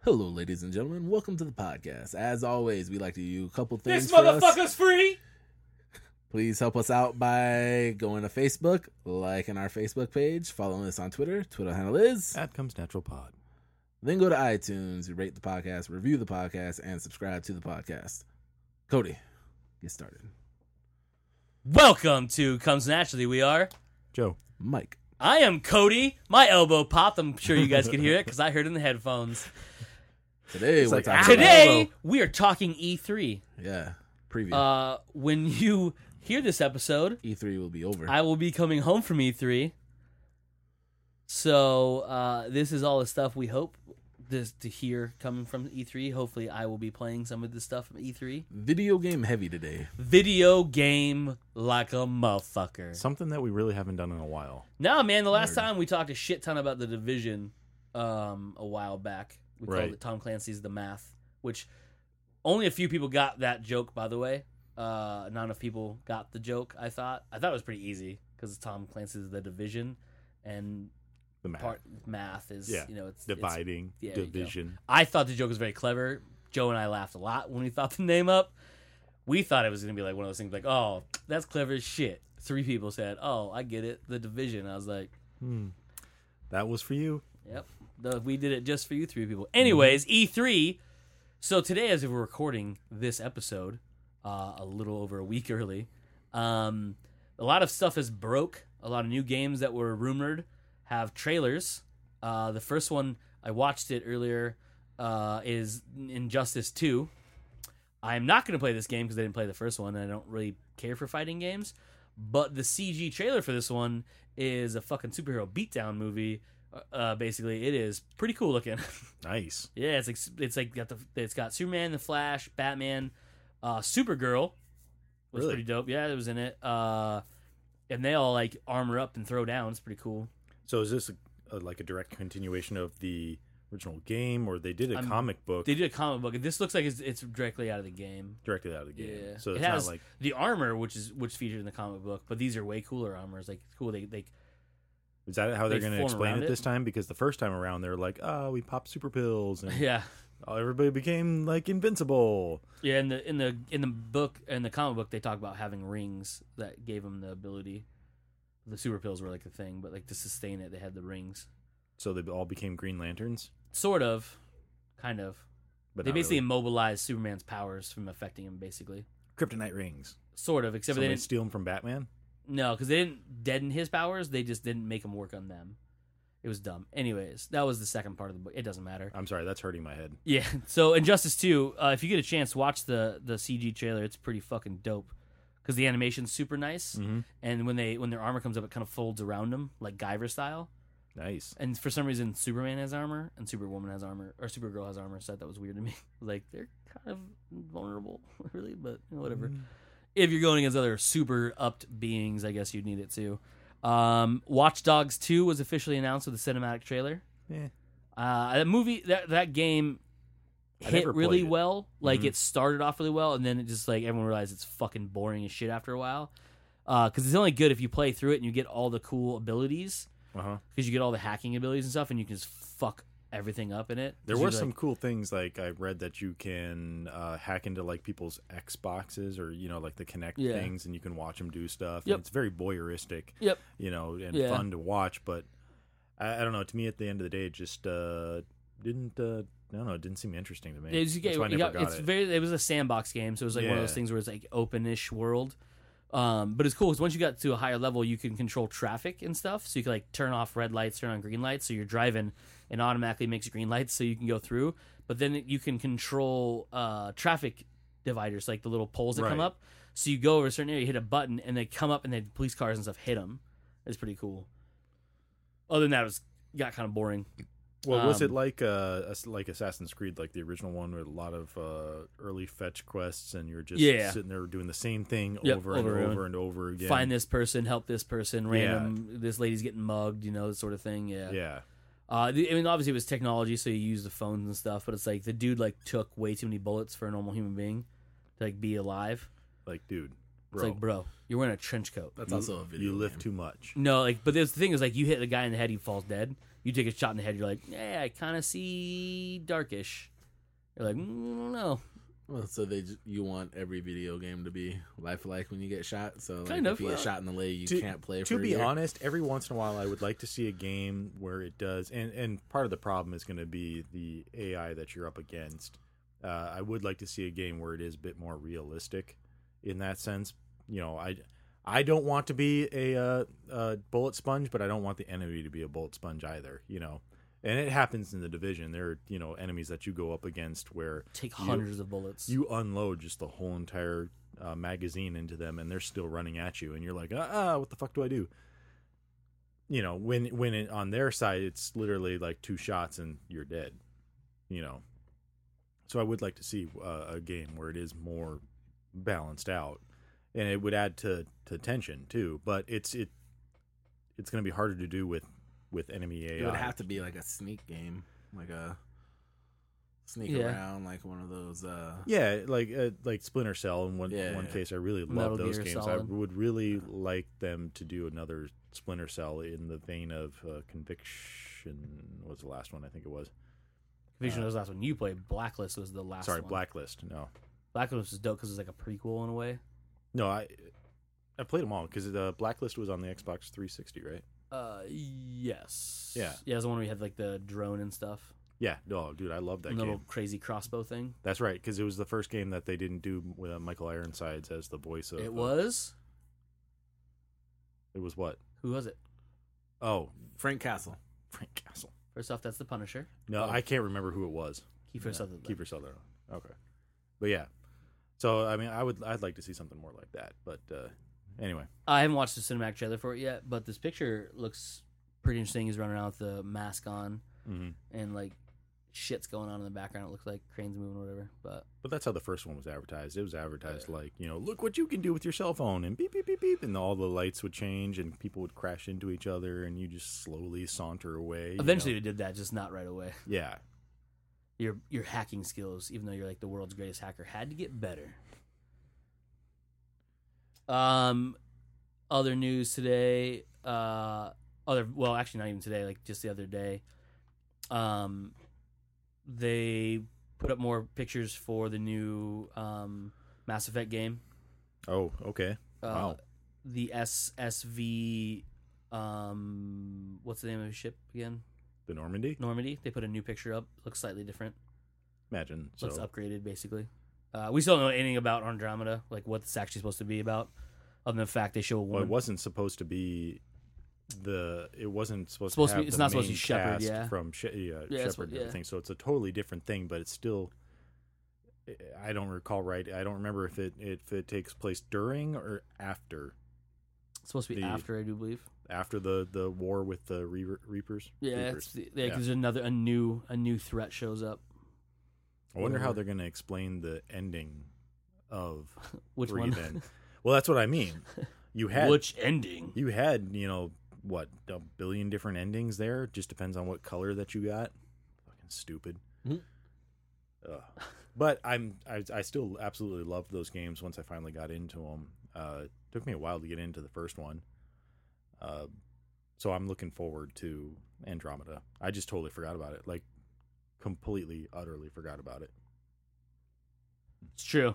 Hello, ladies and gentlemen. Welcome to the podcast. As always, we like to do a couple things This for us. motherfucker's free! Please help us out by going to Facebook, liking our Facebook page, following us on Twitter. Twitter handle is That comes natural pod. Then go to iTunes, rate the podcast, review the podcast, and subscribe to the podcast. Cody, get started. Welcome to Comes Naturally. We are. Joe. Mike. I am Cody. My elbow popped. I'm sure you guys can hear it because I heard it in the headphones. Today, It's we're like, talking Today, about... we are talking E3. Yeah, preview. When you hear this episode, E3 will be over. I will be coming home from E3. So, this is all the stuff we hope to hear coming from E3. Hopefully, I will be playing some of this stuff from E3. Video game heavy today. Video game like a motherfucker. Something that we really haven't done in a while. No, man, the last Word. time we talked a shit ton about The Division a while back. We called Right. it Tom Clancy's The Math, which only a few people got that joke, by the way. Not enough people got the joke, I thought. I thought it was pretty easy because Tom Clancy's The Division, and The math. math is, Yeah. it's Dividing. yeah, there you go. Division. I thought the joke was very clever. Joe and I laughed a lot when we thought the name up. We thought it was going to be like one of those things like, oh, that's clever as shit. 3 people said, oh, I get it, The Division. I was like, That was for you. yep. We did it just for you 3 people. Anyways, E3. So today, as if we're recording this episode, a little over a week early, a lot of stuff is broke. A lot of new games that were rumored have trailers. The first one, I watched it earlier, is Injustice 2. I'm not going to play this game because I didn't play the first one, and I don't really care for fighting games. But the CG trailer for this one is a fucking superhero beatdown movie. Basically, it is pretty cool looking. Nice. Yeah, it's got Superman, the Flash, Batman, Supergirl was Really? pretty dope. Yeah, it was in it. And they all like armor up and throw down. It's pretty cool. So is this like a direct continuation of the original game, or they did a comic book They did a comic book. This looks like it's directly out of the game. directly out of the game? Yeah, So it it's has not like the armor, which featured in the comic book, but these are way cooler armors. Like, it's cool. They is that how they're they going to form explain around it it? this time? Because the first time around they're like, oh, we popped super pills and yeah. everybody became like invincible. Yeah, in the book, in the comic book, they talk about having rings that gave them the ability. The super pills were like a thing, but like to sustain it, they had the rings. So they all became Green Lanterns. Sort of, kind of. But They not basically really. immobilized Superman's powers from affecting him, basically. Kryptonite rings. Sort of, except for they Somebody didn't. steal them from Batman. No, because they didn't deaden his powers. They just didn't make him work on them. It was dumb. Anyways, that was the second part of the book. It doesn't matter. I'm sorry, that's hurting my head. Yeah. So Injustice 2, if you get a chance, watch the CG trailer. It's pretty fucking dope because the animation's super nice, Mm-hmm. and when their armor comes up, it kind of folds around them like Guyver style. Nice. And for some reason, Superman has armor and Superwoman has armor, or Supergirl has armor. So that was weird to me. Like, they're kind of vulnerable, really, but whatever. If you're going against other super upped beings, I guess you'd need it too. Watch Dogs 2 was officially announced with a cinematic trailer. Yeah. That movie, that game I hit never really played it. well. Like, Mhm. it started off really well, and then it just, like, everyone realized it's fucking boring as shit after a while. Because it's only good if you play through it and you get all the cool abilities. Uh-huh. Because you get all the hacking abilities and stuff, and you can just fuck everything up in it. There 'Cause were you're some like, cool things, like I read that you can hack into like people's Xboxes or like the Kinect Yeah. things, and you can watch them do stuff. Yep. And it's very voyeuristic, Yep. and Yeah. fun to watch. But I don't know. To me, at the end of the day, it just didn't. I don't know. It didn't seem interesting to me. That's why I never got it. It was a sandbox game, so it was like one of those Yeah. things where it's like open-ish world. But it's cool because once you got to a higher level, you can control traffic and stuff. So you can like turn off red lights, turn on green lights. So you're driving and automatically makes green lights so you can go through. But then you can control traffic dividers, like the little poles that come Right. up. So you go over a certain area, hit a button, and they come up, and then police cars and stuff hit them. It's pretty cool. Other than that, it got kind of boring. Well, was it like like Assassin's Creed, like the original one, with a lot of early fetch quests, and you're just Yeah. sitting there doing the same thing Yep, over and over and over and over again? Find this person, help this person, random. This lady's getting mugged, this sort of thing. Yeah. Yeah. I mean, obviously it was technology, so you use the phones and stuff. But it's like the dude like took way too many bullets for a normal human being to like be alive. Like, dude, It's like, bro, you're wearing a trench coat. That's also a video. You lift game. too much. No, like, but the thing is, like, you hit a guy in the head, he falls dead. You take a shot in the head, you're like, yeah, I kind of see darkish. You're like, no. Well, so you want every video game to be lifelike when you get shot. So like, Kind of, if you get shot in the leg, you can't play. To for be a year. honest, every once in a while, I would like to see a game where it does. And part of the problem is going to be the AI that you're up against. I would like to see a game where it is a bit more realistic in that sense. You know, I don't want to be a bullet sponge, but I don't want the enemy to be a bullet sponge either. You know. And it happens in the Division. There are, you know, enemies that you go up against where take hundreds of bullets. You unload just the whole entire magazine into them, and they're still running at you, and you're like, what the fuck do I do? You know, when on their side, it's literally like 2 shots and you're dead. You know, so I would like to see a game where it is more balanced out, and it would add to tension too. But it's going to be harder to do with enemy AI. It would have to be like a sneak game, like a sneak around, like one of those. Like Splinter Cell. In one case, I really love those games. Solid. I would really like them to do another Splinter Cell in the vein of Conviction. Was the last one? I think it was. Conviction was the last one you played. Blacklist was the last. Sorry, one. Blacklist. No, Blacklist was dope because it's like a prequel in a way. No, I played them all because the Blacklist was on the Xbox 360, right? Yes. Yeah. Yeah, it was the one where you had like the drone and stuff. Yeah. No, dude, I love that game. Little crazy crossbow thing. That's right, because it was the first game that they didn't do with Michael Ironsides as the voice of. It was. It was what? Who was it? Oh, Frank Castle. Frank Castle. First off, that's the Punisher. No, I can't remember who it was. Kiefer Sutherland. Kiefer Sutherland. Okay, but yeah. So I mean, I'd like to see something more like that, but. Anyway, I haven't watched the cinematic trailer for it yet, but this picture looks pretty interesting. He's running around with the mask on, and like shit's going on in the background. It looks like cranes moving or whatever. But that's how the first one was advertised. It was advertised like, you know, look what you can do with your cell phone, and beep beep beep beep, and all the lights would change, and people would crash into each other, and you just slowly saunter away. Eventually, they did that, just not right away. Yeah, your hacking skills, even though you're like the world's greatest hacker, had to get better. Other news today, actually not even today, like just the other day, they put up more pictures for the new Mass Effect game. Oh, okay. Wow. The SSV, what's the name of the ship again? The Normandy? Normandy. They put a new picture up. Looks slightly different. Imagine. Looks upgraded, basically. We still don't know anything about Andromeda, like what it's actually supposed to be about, other than the fact they show a woman. Well, it wasn't supposed to be It wasn't supposed to have be. It's the not supposed to main be Shepard, cast from Shepard and everything. So it's a totally different thing, but it's still. I don't recall right. I don't remember if it takes place during or after. It's supposed to be after, I do believe. After the war with the Reapers. Yeah, Reapers. Because a new threat shows up. I wonder how they're going to explain the ending of which 3 one? Then. Well, that's what I mean. You had which ending? You had, what, 1 billion different endings there. It just depends on what color that you got. Fucking stupid. Mm-hmm. But I still absolutely loved those games once I finally got into them. It took me a while to get into the first one. So I'm looking forward to Andromeda. I just totally forgot about it. Like, completely, utterly forgot about it. It's true.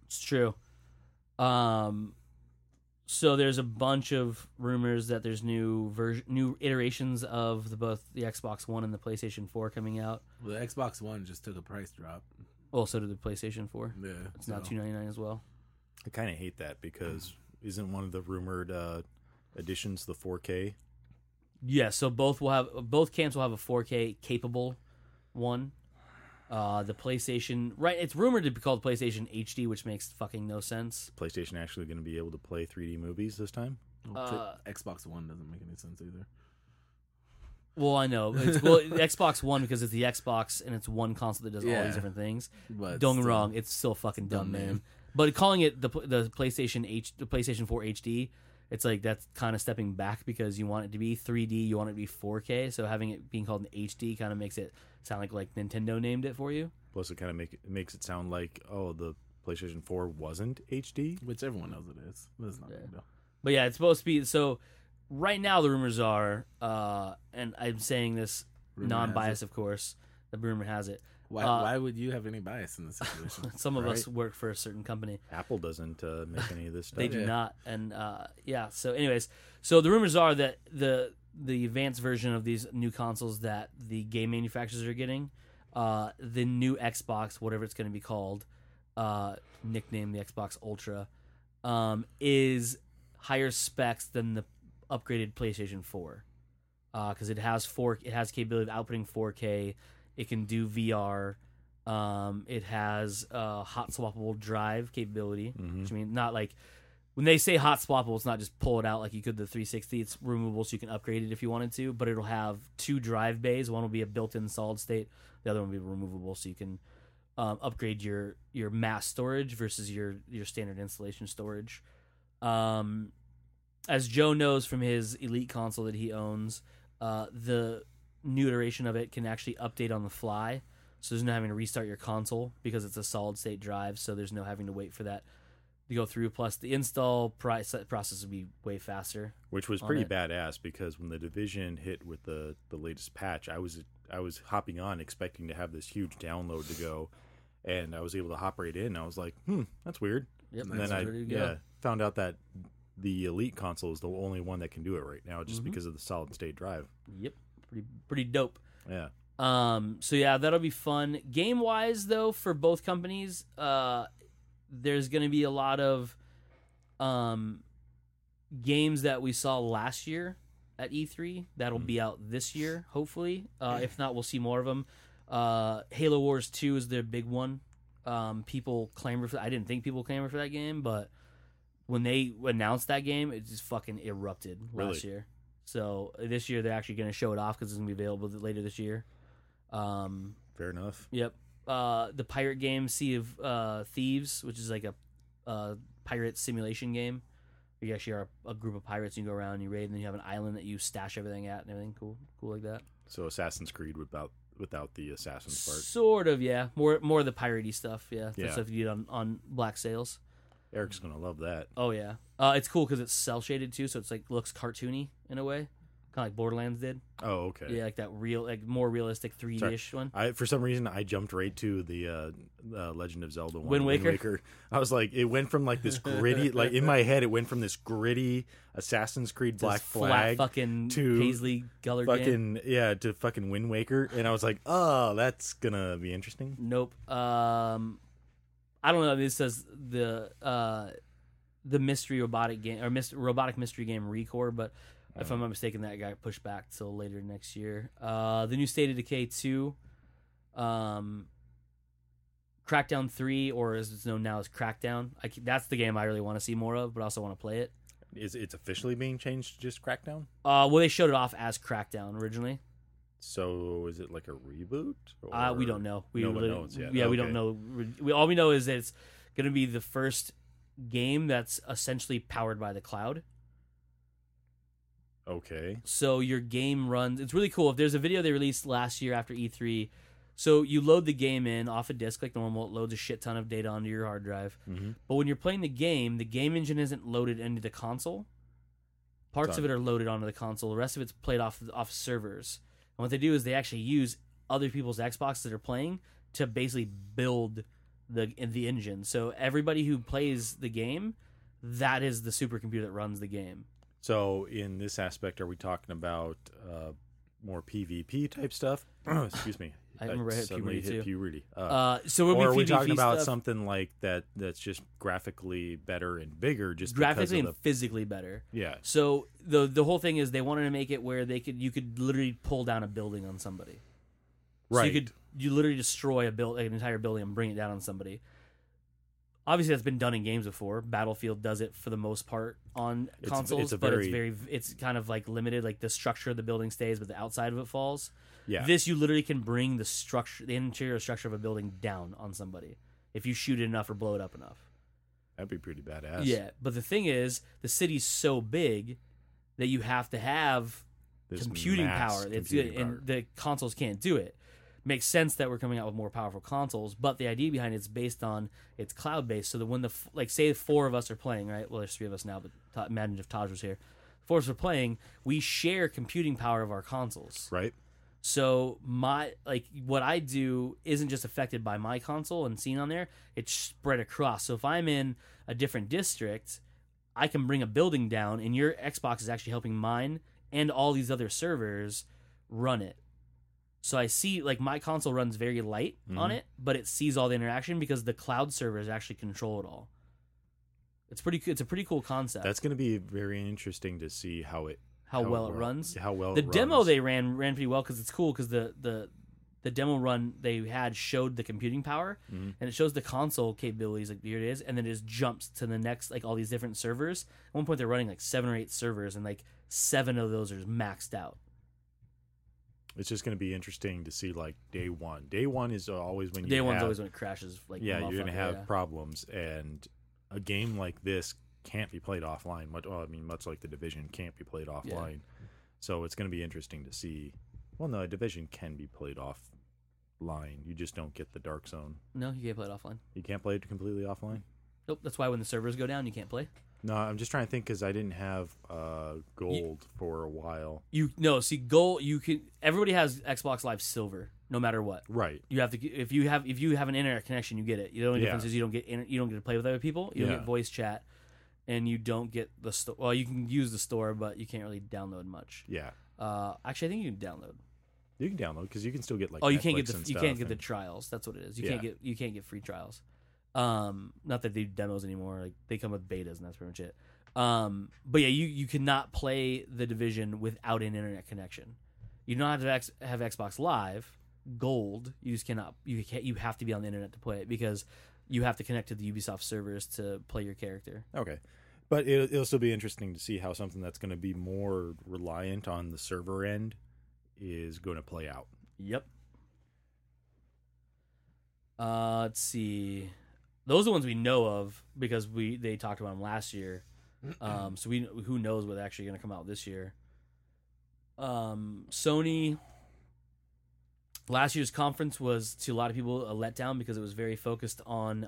So there's a bunch of rumors that there's new iterations of both the Xbox One and the PlayStation 4 coming out. Well, the Xbox One just took a price drop. Well, so did the PlayStation 4. Yeah, it's now $299 as well. I kind of hate that because isn't one of the rumored additions the 4K? Yeah, so both camps will have a 4K capable one. The PlayStation, right? It's rumored to be called PlayStation HD, which makes fucking no sense. PlayStation actually going to be able to play 3D movies this time? Xbox One doesn't make any sense either. Well, I know. Xbox One because it's the Xbox and it's one console that does all these different things. But don't get me wrong, it's still fucking dumb, man. But calling it the PlayStation 4 HD, it's like that's kind of stepping back because you want it to be 3D, you want it to be 4K. So having it being called an HD kind of makes it sound like Nintendo named it for you. Plus, it kind of makes it sound like the PlayStation 4 wasn't HD. Which everyone knows it is. But it's not Yeah. big deal. But yeah, it's supposed to be. So right now the rumors are, and I'm saying this Rumor non-biased, has of course. The rumor has it. Why would you have any bias in this situation? Some of us Right? work for a certain company. Apple doesn't make any of this stuff. They do Yeah. not. And yeah. So, anyways, so the rumors are that the advanced version of these new consoles that the game manufacturers are getting, the new Xbox, whatever it's going to be called, nicknamed the Xbox Ultra, is higher specs than the upgraded PlayStation 4, because it has capability of outputting 4K. It can do VR. It has hot swappable drive capability, which means not like when they say hot swappable, it's not just pull it out like you could the 360. It's removable, so you can upgrade it if you wanted to. But it'll have 2 drive bays. One will be a built-in solid state. The other one will be removable, so you can upgrade your mass storage versus your standard installation storage. As Joe knows from his Elite console that he owns, the new iteration of it can actually update on the fly. So there's no having to restart your console because it's a solid state drive. So there's no having to wait for that to go through. Plus the install process would be way faster. Which was on pretty it. badass because when the Division hit with the latest patch, I was hopping on expecting to have this huge download to go, and I was able to hop right in. I was like, that's weird. Yep. And then that's ready to go. found out that the Elite console is the only one that can do it right now, just because of the solid state drive. Yep. Pretty dope. Yeah. So yeah, that'll be fun. Game wise though, for both companies, there's gonna be a lot of games that we saw last year at E3 that'll be out this year, hopefully. If not, we'll see more of them. Halo Wars 2 is their big one. People clamor for. I didn't think people clamor for that game, but when they announced that game, it just fucking erupted last Really? year. So this year they're actually going to show it off because it's going to be available later this year. Fair enough. Yep. The pirate game Sea of Thieves, which is like a pirate simulation game. You actually are a group of pirates. You go around, you raid, and then you have an island that you stash everything at and everything. Cool like that. So Assassin's Creed without the Assassin's part. Sort of, yeah. More of the piratey stuff, yeah. The Yeah. stuff you get on Black Sails. Eric's gonna love that. Oh yeah. It's cool because it's cell shaded too, so it's like looks cartoony in a way, kind of like Borderlands did. Oh, okay. Yeah, like that more realistic 3D-ish one. For some reason, I jumped right to the Legend of Zelda one. Wind Waker? I was like, it went from like this gritty, like in my head, it went from this gritty Assassin's Creed Black This flat Flag fucking to paisley colored game. to fucking Wind Waker, and I was like, oh, that's gonna be interesting. Nope. I don't know. This says the mystery robotic game or robotic mystery game Recore, but if I'm not mistaken, that got pushed back till later next year. The new State of Decay 2, Crackdown 3, or as it's known now as Crackdown. That's the game I really want to see more of, but I also want to play it. It's officially being changed to just Crackdown? Well, they showed it off as Crackdown originally. So is it like a reboot? We don't know. Nobody knows yet. Yeah, we Okay. don't know. All we know is that it's going to be the first game that's essentially powered by the cloud. Okay. So your game runs. It's really cool. If there's a video they released last year after E3, so you load the game in off a disk like normal. It loads a shit ton of data onto your hard drive. Mm-hmm. But when you're playing the game engine isn't loaded into the console. Parts of it are loaded onto the console. The rest of it's played off servers. And what they do is they actually use other people's Xboxes that are playing to basically build the engine. So everybody who plays the game, that is the supercomputer that runs the game. So in this aspect, are we talking about more PvP type stuff? Excuse me. I remember I hit suddenly puberty, hit too. puberty. So it'll Or are be we PvP talking about stuff, something like that's just graphically better and bigger, just graphically because and physically better? yeah. So the whole thing is they wanted to make it where you could literally pull down a building on somebody. Right. So you literally destroy an entire building and bring it down on somebody. Obviously, that's been done in games before. Battlefield does it for the most part on consoles, it's kind of like limited. Like the structure of the building stays, but the outside of it falls. Yeah. This you literally can bring the interior structure of a building down on somebody if you shoot it enough or blow it up enough. That'd be pretty badass. Yeah, but the thing is, the city's so big that you have to have This computing mass power. computing power. And the consoles can't do it. makes sense that we're coming out with more powerful consoles, but the idea behind it's based on it's cloud based. So that when say 4 of us are playing, right? Well, there's 3 of us now, but imagine if Taj was here. 4 of us are playing. We share computing power of our consoles, Right. So what I do isn't just affected by my console and seen on there. It's spread across. So if I'm in a different district, I can bring a building down, and your Xbox is actually helping mine and all these other servers run it. So I see my console runs very light on it, but it sees all the interaction because the cloud servers actually control it all. It's a pretty cool concept. That's going to be very interesting to see how well it runs. How well the it demo runs. they ran pretty well because it's cool because the demo run they had showed the computing power and it shows the console capabilities here it is, and then it just jumps to the next all these different servers. At one point they're running 7 or 8 servers and 7 of those are maxed out. It's just going to be interesting to see day one. Day one is always when you Day one's always when it crashes. You're going to have problems, and a game like this can't be played offline. Much like The Division can't be played offline. Yeah. So it's going to be interesting to see. Well, no, Division can be played offline. You just don't get the Dark Zone. No, you can't play it offline. You can't play it completely offline? Nope, that's why when the servers go down, you can't play. No, I'm just trying to think because I didn't have gold for a while. Gold. Everybody has Xbox Live Silver, no matter what. Right. You have to if you have an internet connection, you get it. The only difference is you don't get to play with other people. You don't get voice chat, and you don't get the store. Well, you can use the store, but you can't really download much. Yeah. Actually, I think you can download. You can download because you can still get you Netflix can't get the trials. That's what it is. You can't get free trials. Not that they do demos anymore. They come with betas, and that's pretty much it. But yeah, you cannot play The Division without an internet connection. You don't have to have Xbox Live Gold. You just cannot. You have to be on the internet to play it because you have to connect to the Ubisoft servers to play your character. Okay, but it'll still be interesting to see how something that's going to be more reliant on the server end is going to play out. Yep. Let's see. Those are the ones we know of because they talked about them last year. So who knows what's actually going to come out this year. Sony, last year's conference was to a lot of people a letdown because it was very focused on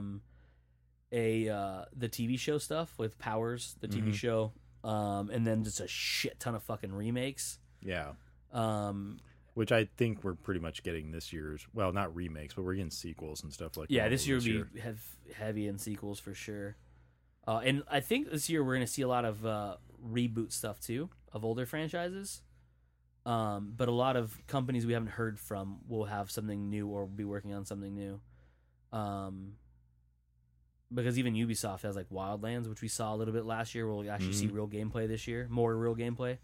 the TV show stuff with Powers, the TV show, and then just a shit ton of fucking remakes. Yeah. Which I think we're pretty much getting this year's. Well, not remakes, but we're getting sequels and stuff like that. Yeah, this year will be heavy in sequels for sure. And I think this year we're going to see a lot of reboot stuff too of older franchises. But a lot of companies we haven't heard from will have something new or be working on something new. Because even Ubisoft has Wildlands, which we saw a little bit last year. We'll actually see real gameplay this year, more real gameplay.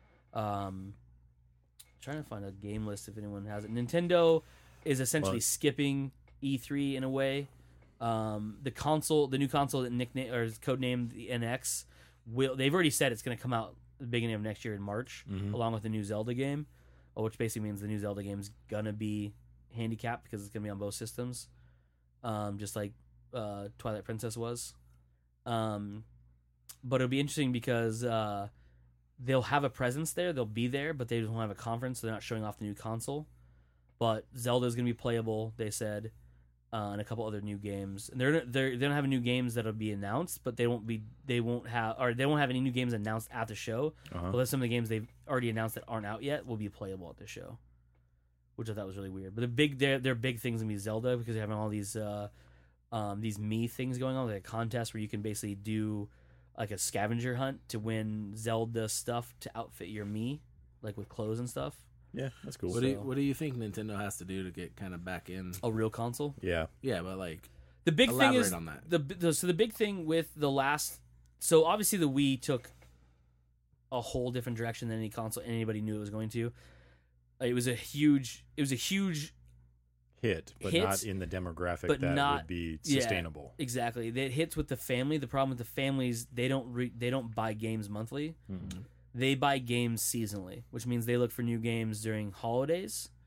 Trying to find a game list if anyone has it. Nintendo is essentially skipping E3 in a way. The new console that is codenamed the NX, they've already said it's going to come out the beginning of next year in March, along with the new Zelda game, which basically means the new Zelda game is going to be handicapped because it's going to be on both systems, just like Twilight Princess was. But it'll be interesting because they'll have a presence there. They'll be there, but they don't have a conference. So they're not showing off the new console. But Zelda's going to be playable, they said, and a couple other new games. And they don't have new games that'll be announced, but they won't have any new games announced at the show. But some of the games they've already announced that aren't out yet will be playable at the show, which I thought was really weird. But their big things gonna be Zelda because they're having all these Mii things going on, like a contest where you can basically do a scavenger hunt to win Zelda stuff to outfit your Mii, with clothes and stuff. Yeah, that's cool. What do you think Nintendo has to do to get kind of back in a real console? Yeah, but the big thing is on that. So the big thing with the last, so obviously the Wii took a whole different direction than any console anybody knew it was going to. It was a huge hit, but not in the demographic would be sustainable. Yeah, exactly. It hits with the family. The problem with the families, they don't buy games monthly. Mm-hmm. They buy games seasonally, which means they look for new games during holidays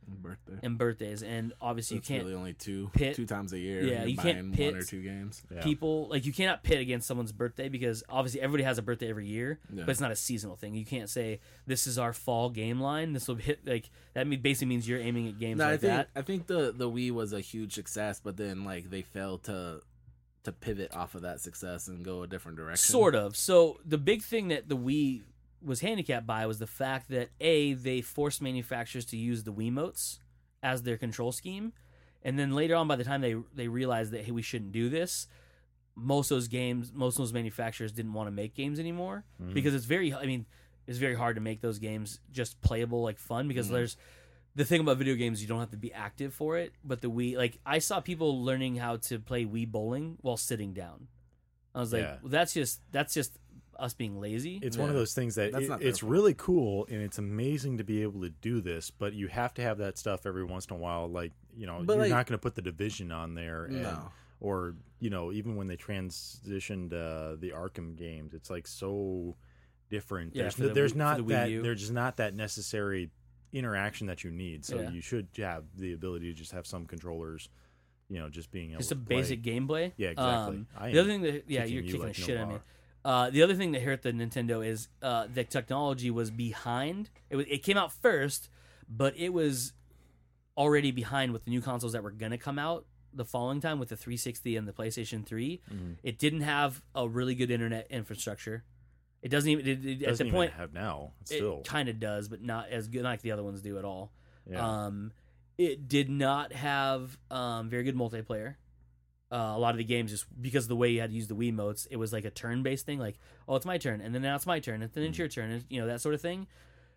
Birthday. and birthdays, and obviously It's you can't really only two pit- times a year. Yeah, You're you can't buying pit one or two games. Yeah. people, like you cannot pit against someone's birthday because obviously everybody has a birthday every year, Yeah. but it's not a seasonal thing. You can't say this is our fall game line. This will hit like that. Basically means you're aiming at games No, like that. I think the Wii was a huge success, but then like they failed to pivot off of that success and go a different direction. Sort of. So the big thing that the Wii was handicapped by was the fact that they forced manufacturers to use the Wiimotes as their control scheme, and then later on, by the time they realized that hey, we shouldn't do this, most of those manufacturers didn't want to make games anymore because it's very hard to make those games just playable, like fun, because there's the thing about video games, you don't have to be active for it, but the Wii, like I saw people learning how to play Wii bowling while sitting down. I was like, Yeah. well, that's just us being lazy. It's one of those things that That's not their it's fault. really cool and it's amazing to be able to do this, but you have to have that stuff every once in a while. Like, But, you're like- not going to put the Division on there. And, No. Or, even when they transitioned the Arkham games, it's like so different. Yeah, There's, for the there's Wii- not for the Wii that, U. there's just not that necessary interaction that you need. So Yeah. you should have the ability to just have some controllers, just being able Just to a play. basic gameplay. Yeah, exactly. I The am other thing that you're kicking you kicking like the no shit out of me. bar. The other thing that hurt the Nintendo is the technology was behind. It came out first, but it was already behind with the new consoles that were gonna come out the following time with the 360 and the PlayStation 3. It didn't have a really good internet infrastructure. It doesn't even at Doesn't the even point. have now. Still, It kind of does, but not as good, not like the other ones do at all. yeah. It did not have very good multiplayer. A lot of the games, just because of the way you had to use the Wiimotes, it was like a turn-based thing. Like, oh, it's my turn, and then now it's my turn, and then it's your turn, and, that sort of thing.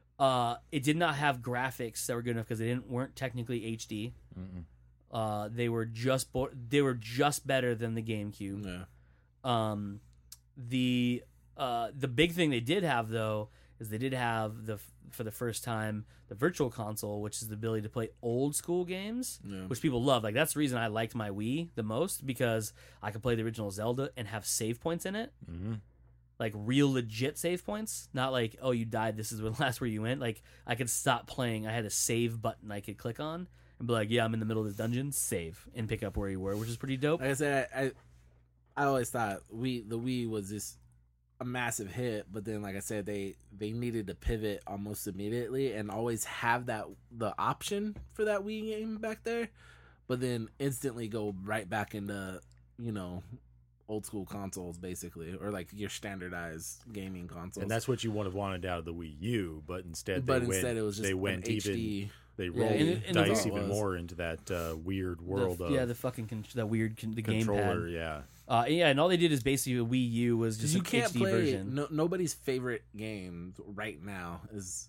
It did not have graphics that were good enough because they weren't technically HD. They were just better than the GameCube. Yeah. The big thing they did have though is they did have for the first time the virtual console, which is the ability to play old school games, Yeah. which people love. Like that's the reason I liked my Wii the most, because I could play the original Zelda and have save points in it, like real legit save points, not like, oh, you died, this is the last where you went. Like I could stop playing. I had a save button I could click on and be like, yeah, I'm in the middle of this dungeon, save and pick up where you were, which is pretty dope. Like I said, I always thought the Wii was just a massive hit, but then like I said, they needed to pivot almost immediately and always have the option for that Wii game back there, but then instantly go right back into old school consoles basically, or like your standardized gaming consoles. And that's what you would have wanted out of the Wii U, but instead it was just they went an even HD. they Yeah, rolled and dice that's all it even was. more into that weird world of the fucking the weird the controller. gamepad. Yeah, And all they did is basically a Wii U was just You an can't HD play version. nobody's favorite game right now is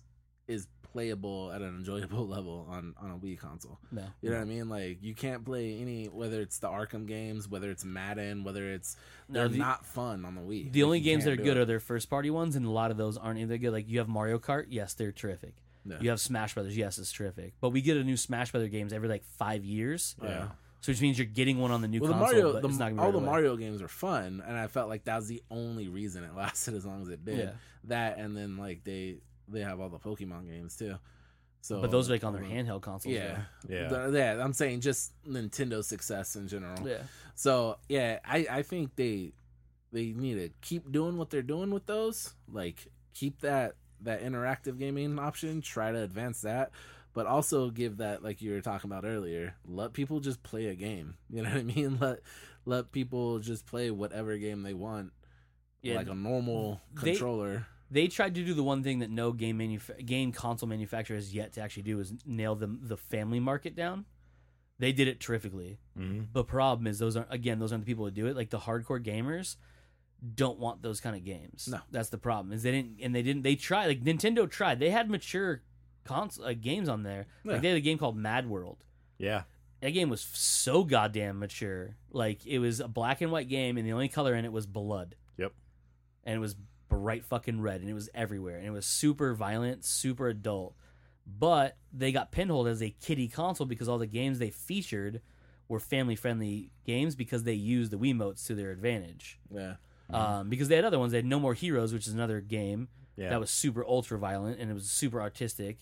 playable at an enjoyable level on a Wii console. No. You know what I mean? Like you can't play any, whether it's the Arkham games, whether it's Madden, whether it's No, they're not fun on the Wii. The Like, only you games that are can't do good it. are their first party ones, and a lot of those aren't either good. Like you have Mario Kart, yes, they're terrific. Yeah. You have Smash Brothers, yes, it's terrific. But we get a new Smash Brothers games every like 5 years, Yeah. so which means you're getting one on the new Well, console. But it's not gonna be all right the away. Mario games are fun, and I felt like that was the only reason it lasted as long as it did. Yeah. That, and then like they have all the Pokemon games too. So, But those are like on their handheld consoles. Yeah, Yeah. yeah. I'm saying just Nintendo's success in general. though. Yeah. So yeah, I think they need to keep doing what they're doing with those. Like keep that interactive gaming option. Try to advance that, but also give that, like you were talking about earlier. Let people just play a game. You know what I mean? Let people just play whatever game they want. Yeah. Like a normal controller. They tried to do the one thing that no game console manufacturer has yet to actually do, is nail the family market down. They did it terrifically. The problem is those aren't the people who do it. Like the hardcore gamers don't want those kind of games. No. That's the problem. Is they tried, like Nintendo tried. They had mature games on there. Yeah. Like they had a game called Mad World. yeah. That game was so goddamn mature. Like it was a black and white game, and the only color in it was blood. Yep. And it was bright fucking red, and it was everywhere, and it was super violent, super adult. But they got pinholed as a kiddie console because all the games they featured were family friendly games because they used the Wiimotes to their advantage. Yeah. Because they had other ones. They had No More Heroes, which is another game Yeah. that was super ultra violent and it was super artistic.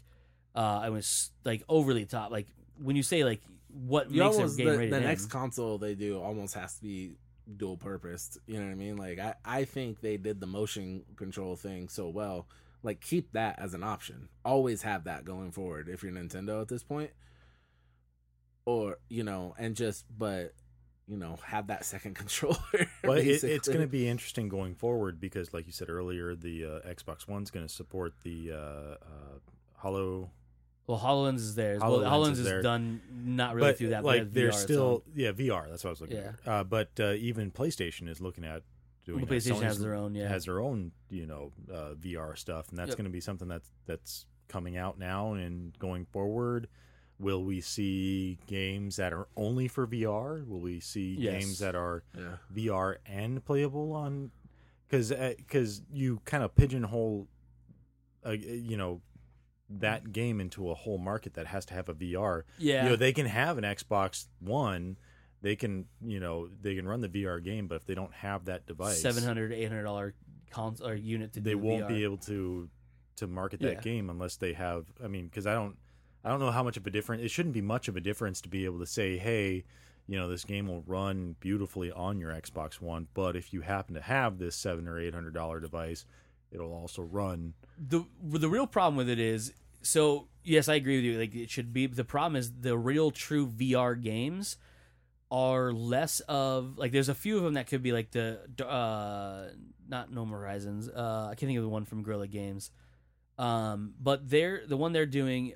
I was like overly top. Like when you say like what You makes a almost game rated the M, next console they do almost has to be dual purposed. You know what I mean? Like I think they did the motion control thing so well. Like keep that as an option. Always have that going forward if you're Nintendo at this point. Or, and just have that second controller. Well, it's going to be interesting going forward because, like you said earlier, the Xbox One's going to support the Holo. Well, HoloLens is theirs. HoloLens HoloLens is done not really But through that. like but they're VR still VR. That's what I was looking Yeah. at. But even PlayStation is looking at doing that. PlayStation Sony's has their own. Yeah. has their own VR stuff, and that's Yep. going to be something that's coming out now and going forward. Will we see games that are only for VR? Will we see Yes. games that are Yeah. VR and playable on? Because you kind of pigeonhole, that game into a whole market that has to have a VR. Yeah. They can have an Xbox One, they can run the VR game, but if they don't have that device, $700, $800 console or unit to they do won't VR. be able to market that Yeah. game unless they have. I mean, because I don't know how much of a difference. It shouldn't be much of a difference to be able to say, hey, this game will run beautifully on your Xbox One, but if you happen to have this $700 or $800 device, it'll also run. The real problem with it is, so yes, I agree with you. Like it should be. The problem is the real true VR games are less of like. There's a few of them that could be like the not No More Horizons. I can't think of the one from Guerrilla Games. But the one they're doing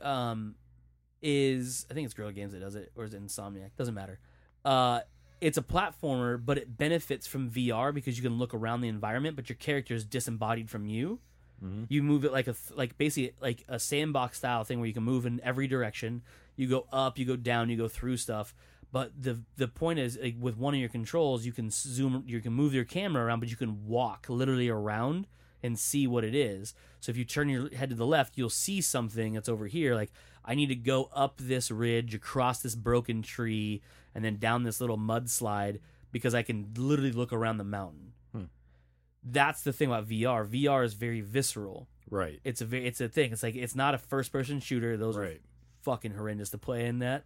is, I think it's Guerrilla Games that does it, or is it Insomniac? Doesn't matter. It's a platformer, but it benefits from VR because you can look around the environment, but your character is disembodied from you. Mm-hmm. You move it like basically like a sandbox style thing where you can move in every direction. You go up, you go down, you go through stuff. But the point is, like, with one of your controls, you can move your camera around, but you can walk literally around and see what it is. So if you turn your head to the left, you'll see something that's over here. Like, I need to go up this ridge, across this broken tree, and then down this little mudslide because I can literally look around the mountain. That's the thing about VR. VR is very visceral. Right. It's a thing. It's like it's not a first person shooter. Those are Right. fucking horrendous to play in that.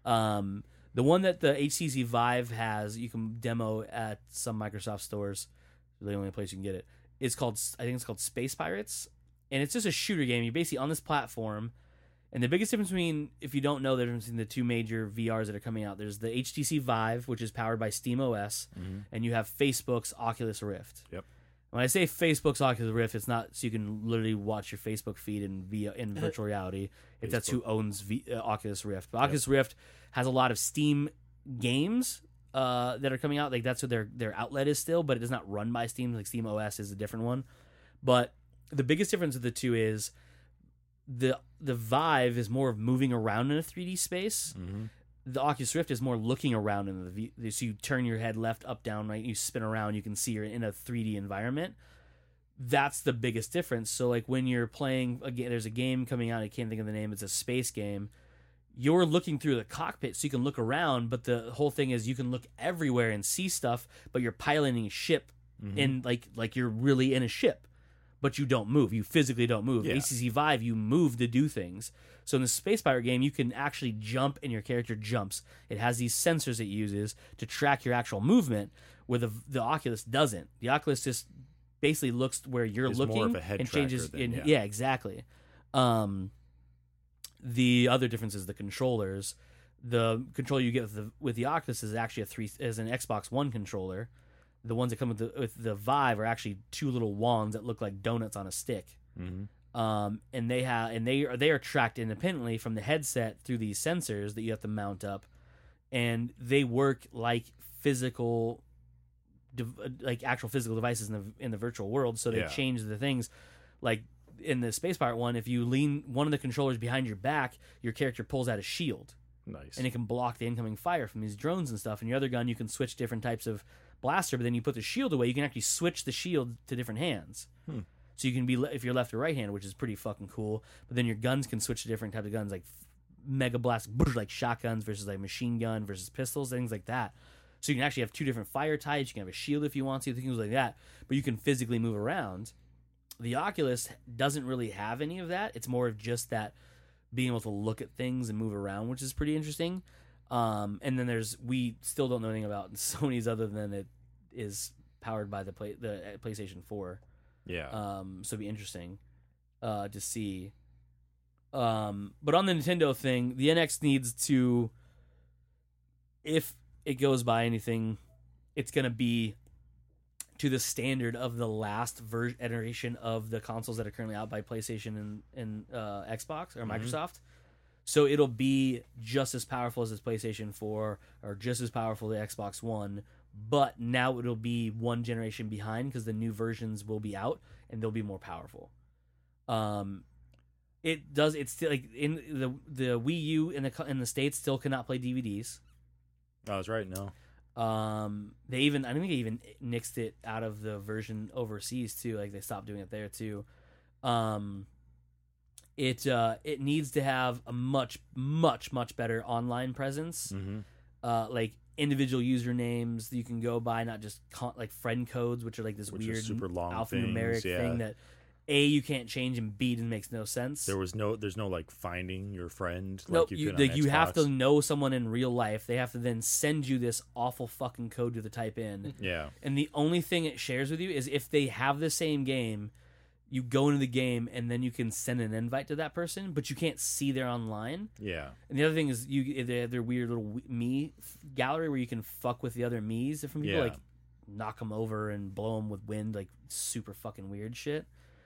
The one that the HTC Vive has, you can demo at some Microsoft stores. The only place you can get it. It's called, I think it's called Space Pirates, and it's just a shooter game. You're basically on this platform, and the biggest difference between, if you don't know the difference between the two major VRs that are coming out, there's the HTC Vive, which is powered by SteamOS, and you have Facebook's Oculus Rift. Yep. When I say Facebook's Oculus Rift, it's not so you can literally watch your Facebook feed in virtual reality. If that's who owns Oculus Rift. But Oculus Rift has a lot of Steam games that are coming out. Like that's what their outlet is still, but it does not run by Steam. Like Steam OS is a different one. But the biggest difference of the two is the Vive is more of moving around in a 3D space. Mm-hmm. The Oculus Rift is more looking around in the so you turn your head left, up, down, right. You spin around, you can see you're in a 3D environment. That's the biggest difference. So like when you're playing again, there's a game coming out. I can't think of the name. It's a space game. You're looking through the cockpit, so you can look around. But the whole thing is you can look everywhere and see stuff. But you're piloting a ship in like you're really in a ship, but you don't move. You physically don't move. Yeah. HTC Vive, you move to do things. So in the Space Pirate game, you can actually jump, and your character jumps. It has these sensors it uses to track your actual movement, where the Oculus doesn't. The Oculus just basically looks where you're It's looking more of a head and tracker changes. than- Yeah, exactly. The other difference is the controllers. The controller you get with the Oculus is actually is an Xbox One controller. The ones that come with the Vive are actually two little wands that look like donuts on a stick. Mm-hmm. And they are tracked independently from the headset through these sensors that you have to mount up, and they work like actual physical devices in the virtual world. So they Yeah. change the things. Like in the Space Pirate one, if you lean one of the controllers behind your back, your character pulls out a shield, Nice. and it can block the incoming fire from these drones and stuff. And your other gun, you can switch different types of blaster, but then you put the shield away, you can actually switch the shield to different hands. So you can be, if you're left or right handed, which is pretty fucking cool. But then your guns can switch to different types of guns, like mega blast, like shotguns versus like machine gun versus pistols, things like that. So you can actually have two different fire types. You can have a shield if you want to, things like that. But you can physically move around. The Oculus doesn't really have any of that. It's more of just that being able to look at things and move around, which is pretty interesting. And then we still don't know anything about Sony's other than it is powered by the PlayStation 4. Yeah. So it'd be interesting to see. But on the Nintendo thing, the NX needs to, if it goes by anything, it's going to be to the standard of the last iteration of the consoles that are currently out by PlayStation and Xbox or Microsoft. So it'll be just as powerful as the PlayStation 4 or just as powerful as the Xbox One, but now it'll be one generation behind because the new versions will be out and they'll be more powerful. It's still like in the Wii U in the States still cannot play DVDs. I was right. No. I think they even nixed it out of the version overseas too. Like they stopped doing it there too. It needs to have a much better online presence. Mm-hmm. Like individual usernames that you can go by, not just like friend codes, which are like this weird super long alphanumeric thing that A, you can't change, and B, it makes no sense. There's no like finding your friend. Nope, like you have to know someone in real life. They have to then send you this awful fucking code to type in. Yeah. And the only thing it shares with you is if they have the same game, you go into the game and then you can send an invite to that person, but you can't see their online. Yeah. And the other thing is they have their weird little me gallery where you can fuck with the other me's from people, like knock them over and blow them with wind, like super fucking weird shit.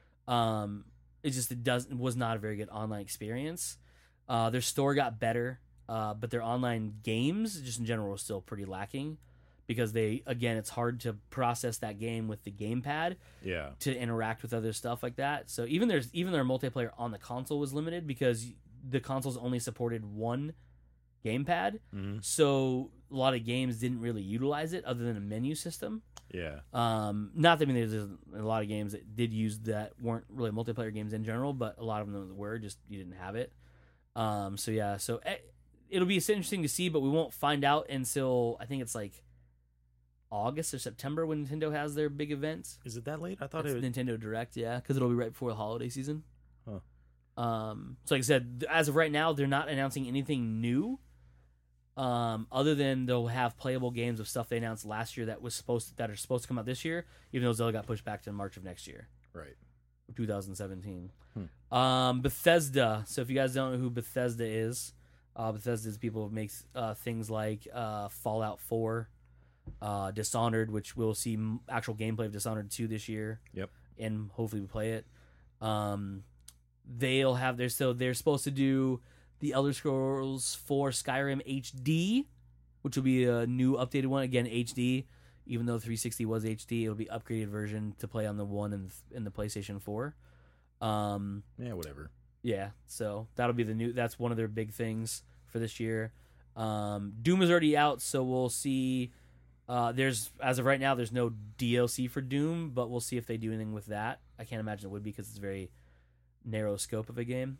It was not a very good online experience. Their store got better, but their online games just in general were still pretty lacking because it's hard to process that game with the gamepad to interact with other stuff like that. So even their multiplayer on the console was limited because the consoles only supported one gamepad. Mm-hmm. So a lot of games didn't really utilize it other than a menu system. Yeah. Not that there's a lot of games that did use that weren't really multiplayer games in general, but a lot of them were just you didn't have it. So it'll be interesting to see, but we won't find out until I think it's like August or September when Nintendo has their big events. Is it that late? I thought it's it was Nintendo Direct, yeah, because it'll be right before the holiday season. Huh. So like I said, as of right now, they're not announcing anything new. Other than they'll have playable games of stuff they announced last year that are supposed to come out this year, even though Zelda got pushed back to March of next year, right, 2017. Bethesda. So if you guys don't know who Bethesda is people who make things like Fallout 4, Dishonored, which we'll see actual gameplay of Dishonored 2 this year. Yep, and hopefully we play it. They'll have they're supposed to do the Elder Scrolls 4 Skyrim HD, which will be a new updated one. Again, HD. Even though 360 was HD, it'll be upgraded version to play on the One and the PlayStation 4. Whatever. Yeah, so that'll be that's one of their big things for this year. Doom is already out, so we'll see. As of right now, there's no DLC for Doom, but we'll see if they do anything with that. I can't imagine it would be because it's a very narrow scope of a game.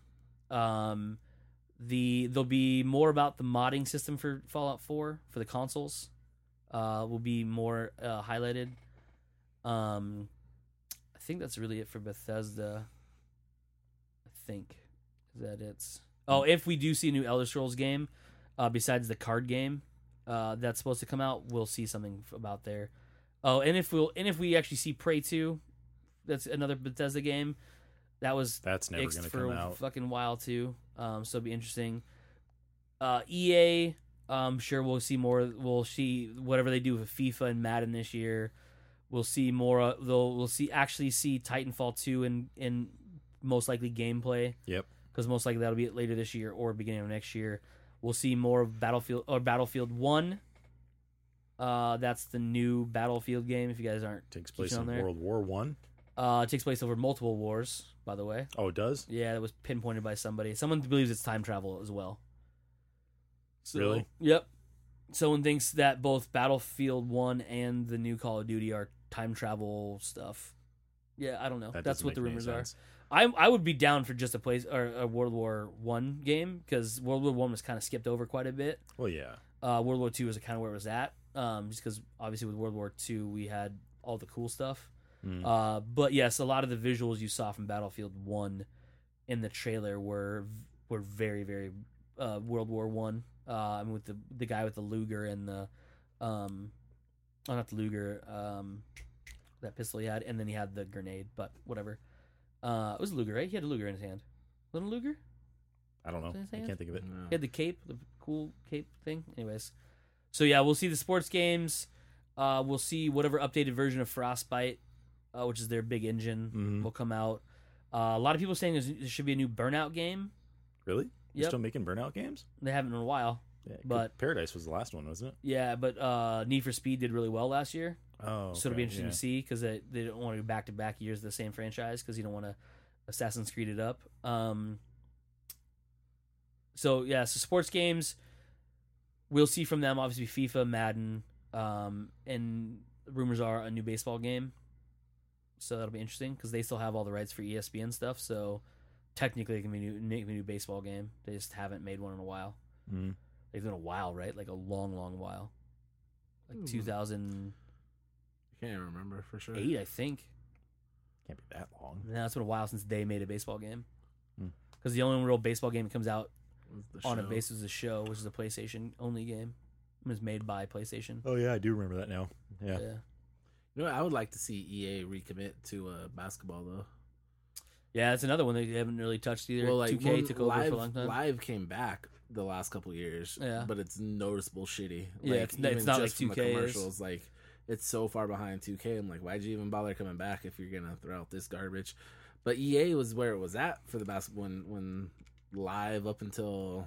There'll be more about the modding system for Fallout 4 for the consoles. Will be more highlighted. I think that's really it for Bethesda. I think that it's. Oh, if we do see a new Elder Scrolls game, besides the card game that's supposed to come out, we'll see something about there. Oh, and if we actually see Prey 2, that's another Bethesda game. That's never going to come out. For a fucking while too. So it'll be interesting. EA, sure we'll see more. We'll see whatever they do with FIFA and Madden this year. We'll see more. We'll see Titanfall 2 in most likely gameplay. Yep. Because most likely that'll be later this year or beginning of next year. We'll see more of Battlefield 1. That's the new Battlefield game. If you guys aren't takes place in World War One. It takes place over multiple wars, by the way. Oh, it does? Yeah, it was pinpointed by somebody. Someone believes it's time travel as well. So, really? Yep. Someone thinks that both Battlefield 1 and the new Call of Duty are time travel stuff. Yeah, I don't know. That's what the rumors are. I would be down for just a World War 1 game because World War 1 was kind of skipped over quite a bit. Well, yeah. World War 2 was kind of where it was at. Just because obviously with World War 2 we had all the cool stuff. But yes, a lot of the visuals you saw from Battlefield 1 in the trailer were were very, very World War One. I mean, with the guy with the Luger and the not the Luger, that pistol he had, and then he had the grenade. But whatever. It was Luger, right? He had a Luger in his hand. Wasn't it Luger? I don't know. I can't think of it. No. He had the cape, the cool cape thing. Anyways, so yeah, we'll see the sports games. We'll see whatever updated version of Frostbite, which is their big engine, will come out. A lot of people saying there should be a new Burnout game. Really? You're Yep. still making Burnout games? They haven't in a while. Yeah, But- Paradise was the last one, wasn't it? Yeah, but Need for Speed did really well last year. Oh, So it'll be interesting yeah. to see because they don't want to do back-to-back years of the same franchise because you don't want to Assassin's Creed it up. So sports games, we'll see from them, obviously FIFA, Madden, and rumors are a new baseball game. So that'll be interesting because they still have all the rights for ESPN stuff. So technically, it can make a new baseball game. They just haven't made one in a while. Mhm. It's been a while, right? Like a long, long while. Like Hmm. 2008, I can't remember for sure. I think. Can't be that long. Yeah, it's been a while since they made a baseball game. Hmm. Because the only real baseball game that comes out Was the on a show. basis is a show, which is a PlayStation only game. It was made by PlayStation. Oh yeah, I do remember that now. Yeah. Yeah. You know what? I would like to see EA recommit to basketball though. Yeah, it's another one they haven't really touched either. Well, like 2K when took over for a long time. Live came back the last couple years, Yeah. but it's noticeable shitty. Yeah, Like, it's even not like just from the 2K is. commercials. Like it's so far behind 2K. I'm like, why'd you even bother coming back if you're gonna throw out this garbage? But EA was where it was at for the basketball when live up until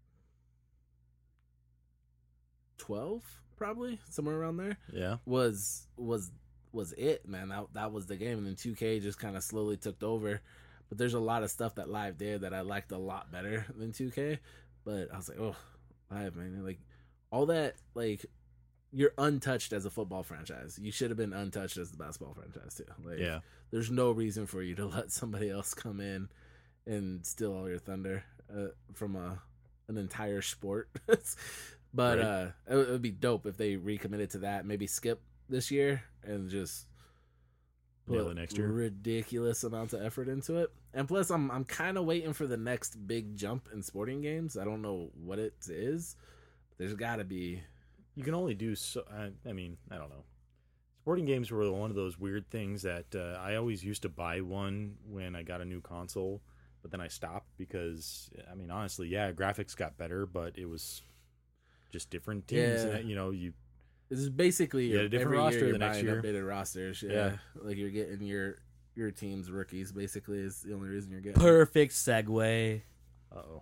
12, probably somewhere around there. Yeah. was it, man. That was the game, and then 2K just kind of slowly took over. But there's a lot of stuff that Live did that I liked a lot better than 2K. But I was like, oh, Live, man, like all that, like you're untouched as a football franchise. You should have been untouched as the basketball franchise too. Like, Yeah. there's no reason for you to let somebody else come in and steal all your thunder from an entire sport. But Right. it would be dope if they recommitted to that. Maybe skip this year and just Nail put it next year. ridiculous amounts of effort into it. And plus, I'm kind of waiting for the next big jump in sporting games. I don't know what it is. There's got to be. You can only do so. I mean, I don't know. Sporting games were one of those weird things that I always used to buy one when I got a new console, but then I stopped because, I mean, honestly, yeah, graphics got better, but it was just different teams. Yeah. And, you This is basically You get a different every roster year you're the next buying year. updated rosters. Yeah. Yeah. Like you're getting your team's rookies. Basically, is the only reason you're getting. Perfect segue. uh-oh.